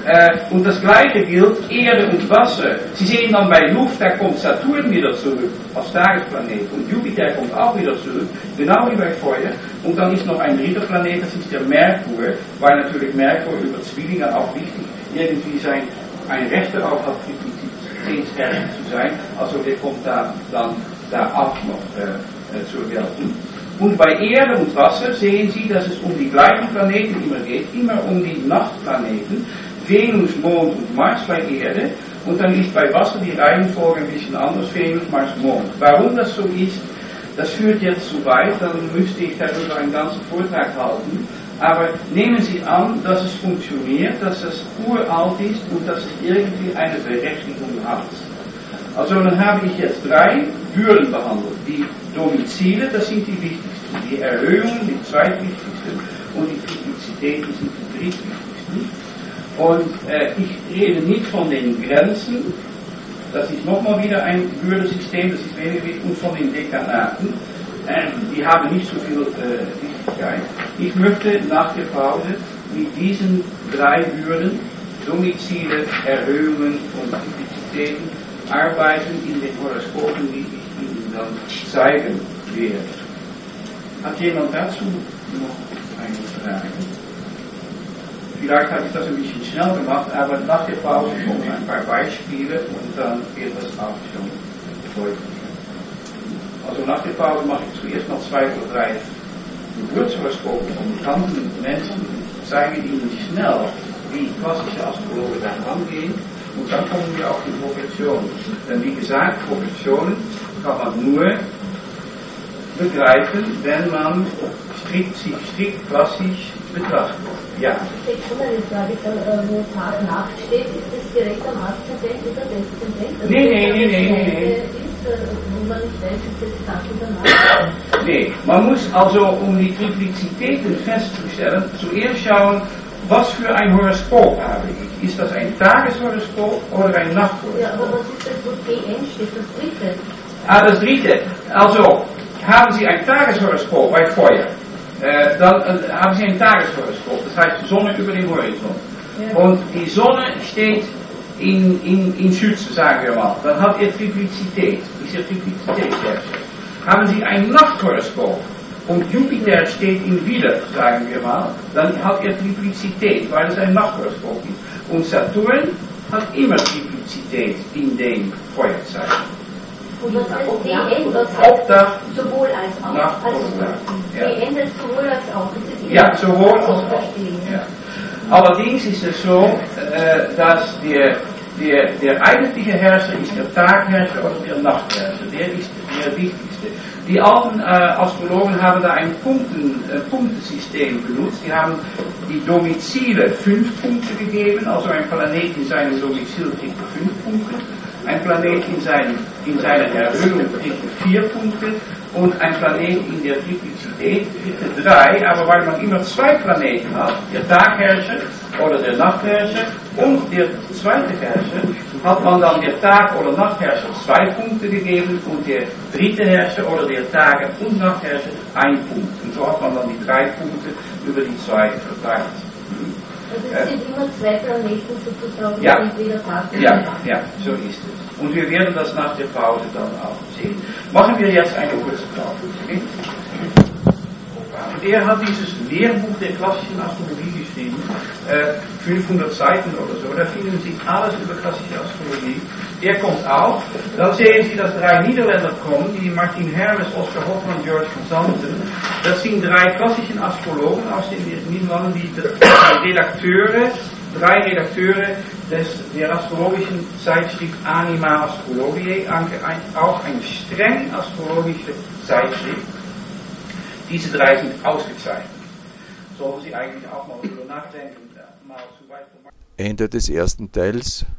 Speaker 3: Äh, und das gleiche gilt Erde und Wasser. Sie sehen dann bei Luft, da kommt Saturn wieder zurück als Tagesplanet und Jupiter kommt auch wieder zurück, genau wie bei Feuer. Und dann ist noch ein dritter Planet, das ist der Merkur, weil natürlich Merkur über Zwillinge auch wichtig irgendwie sein, ein Rechter auch hat, Triplizitätsherrscher zu sein. Also der kommt da, dann da auch noch äh, äh, zur Geltung. Und bei Erde und Wasser sehen Sie, dass es um die gleichen Planeten immer geht, immer um die Nachtplaneten. Venus, Mond und Mars bei Erde. Und dann ist bei Wasser die Reihenfolge ein bisschen anders, Venus, Mars, Mond. Warum das so ist, das führt jetzt zu weit, dann müsste ich darüber einen ganzen Vortrag halten. Aber nehmen Sie an, dass es funktioniert, dass es uralt ist und dass es irgendwie eine Berechtigung hat. Also dann habe ich jetzt drei Würden behandelt. Die Domizile, das sind die wichtigsten. Die Erhöhungen, die zweitwichtigsten. Und die Triplizitäten sind die drittwichtigsten. Und äh, ich rede nicht von den Grenzen, das ist nochmal wieder ein Würdesystem, das ist weniger wichtig, und von den Dekanaten, ähm, die haben nicht so viel äh, Wichtigkeit. Ich möchte nach der Pause mit diesen drei Würden, Domizile, Erhöhungen und Triplizitäten, arbeiten in den Horoskopen, die ich Ihnen dann zeigen werde. Hat jemand dazu noch eine Frage? Vielleicht habe ich das ein bisschen schnell gemacht, aber nach der Pause kommen ein paar Beispiele und dann wird das auch schon deutlicher. Also nach der Pause mache ich zuerst noch zwei oder drei Geburtshoroskopen von bekannten Menschen, zeige Ihnen schnell, wie klassische Astrologen da rangehen, und dann kommen wir auf die Progressionen. Denn wie gesagt, Progressionen kann man nur begreifen, wenn man strikt, sich strikt klassisch betrachtet. Ja.
Speaker 6: Ich habe eine Frage, wo Tag Nacht steht, ist das direkt am Aszendent oder Deszendent?
Speaker 3: Nee, nee, nee, nee, nee, nee.
Speaker 6: Wo man nicht weiß, ist das Tag oder Nacht?
Speaker 3: Nee, man muss also, um die Triplizitäten festzustellen, zuerst schauen, was für ein Horoskop habe ich. Ist das ein Tageshoroskop oder ein Nachthoroskop?
Speaker 6: Ja, aber was ist das, wo T N steht, das dritte?
Speaker 3: Ah, das dritte. Also, haben Sie ein Tageshoroskop bei Feuer? Äh, dann äh, haben Sie ein Tageshoroskop, das heißt die Sonne über dem Horizont. Ja. Und die Sonne steht in, in, in Schütze, sagen wir mal. Dann hat er Triplizität, ist er Triplizitätsherrscher. Haben Sie ein Nachthoroskop und Jupiter steht in Widder, sagen wir mal, dann hat er Triplizität, weil es ein Nachthoroskop ist. Und Saturn hat immer Triplizität in den Feuerzeichen.
Speaker 6: Und was heißt D N? Was
Speaker 3: Hauptdach,
Speaker 6: sowohl als auch.
Speaker 3: Nacht
Speaker 6: Also,
Speaker 3: oder Tag. Ja.
Speaker 6: D N ist sowohl als auch. Das ist
Speaker 3: Ja, sowohl als auch.
Speaker 6: verstehen.
Speaker 3: Ja. Allerdings ist es so, äh, dass der, der, der eigentliche Herrscher ist der Tagherrscher oder der Nachtherrscher. Der ist der wichtigste. Die alten äh, Astrologen haben da ein Punkten, äh, Punktesystem benutzt. Die haben die Domizile fünf Punkte gegeben, also ein Planet in seinem Domizil kriegt fünf Punkte. Ein Planet in, seinem, in seiner Erhöhung kriegt vier Punkte und ein Planet in der Triplizität kriegt drei, aber weil man immer zwei Planeten hat, der Tagherrscher oder der Nachtherrscher und der zweite Herrscher, hat man dann der Tag- oder Nachtherrscher zwei Punkte gegeben und der dritte Herrscher oder der Tage- und Nachtherrscher ein Punkt. Und so hat man dann die drei Punkte über die zwei verteilt.
Speaker 6: Also es sind immer zwei Planeten sozusagen,
Speaker 3: ja.
Speaker 6: entweder Tag oder
Speaker 3: Ja,
Speaker 6: Nacht.
Speaker 3: ja, so ist es. Und wir werden das nach der Pause dann auch sehen. Machen wir jetzt eine kurze Pause. Okay? Der hat dieses Lehrbuch der klassischen Astrologie geschrieben, äh, fünfhundert Seiten oder so, da finden Sie alles über klassische Astrologie. Der kommt auch. Dann sehen Sie, dass drei Niederländer kommen, die Martin Hermes, Oscar Hoffmann, George van Zanten. Das sind drei klassischen Astrologen aus den Niederlanden, die Redakteure, drei Redakteure des, der astrologischen Zeitschrift Anima Astrologiae, auch eine streng astrologische Zeitschrift. Diese drei sind ausgezeichnet. Sollten Sie eigentlich auch mal darüber nachdenken, mal zu weit vorbei.
Speaker 8: Ende des ersten Teils.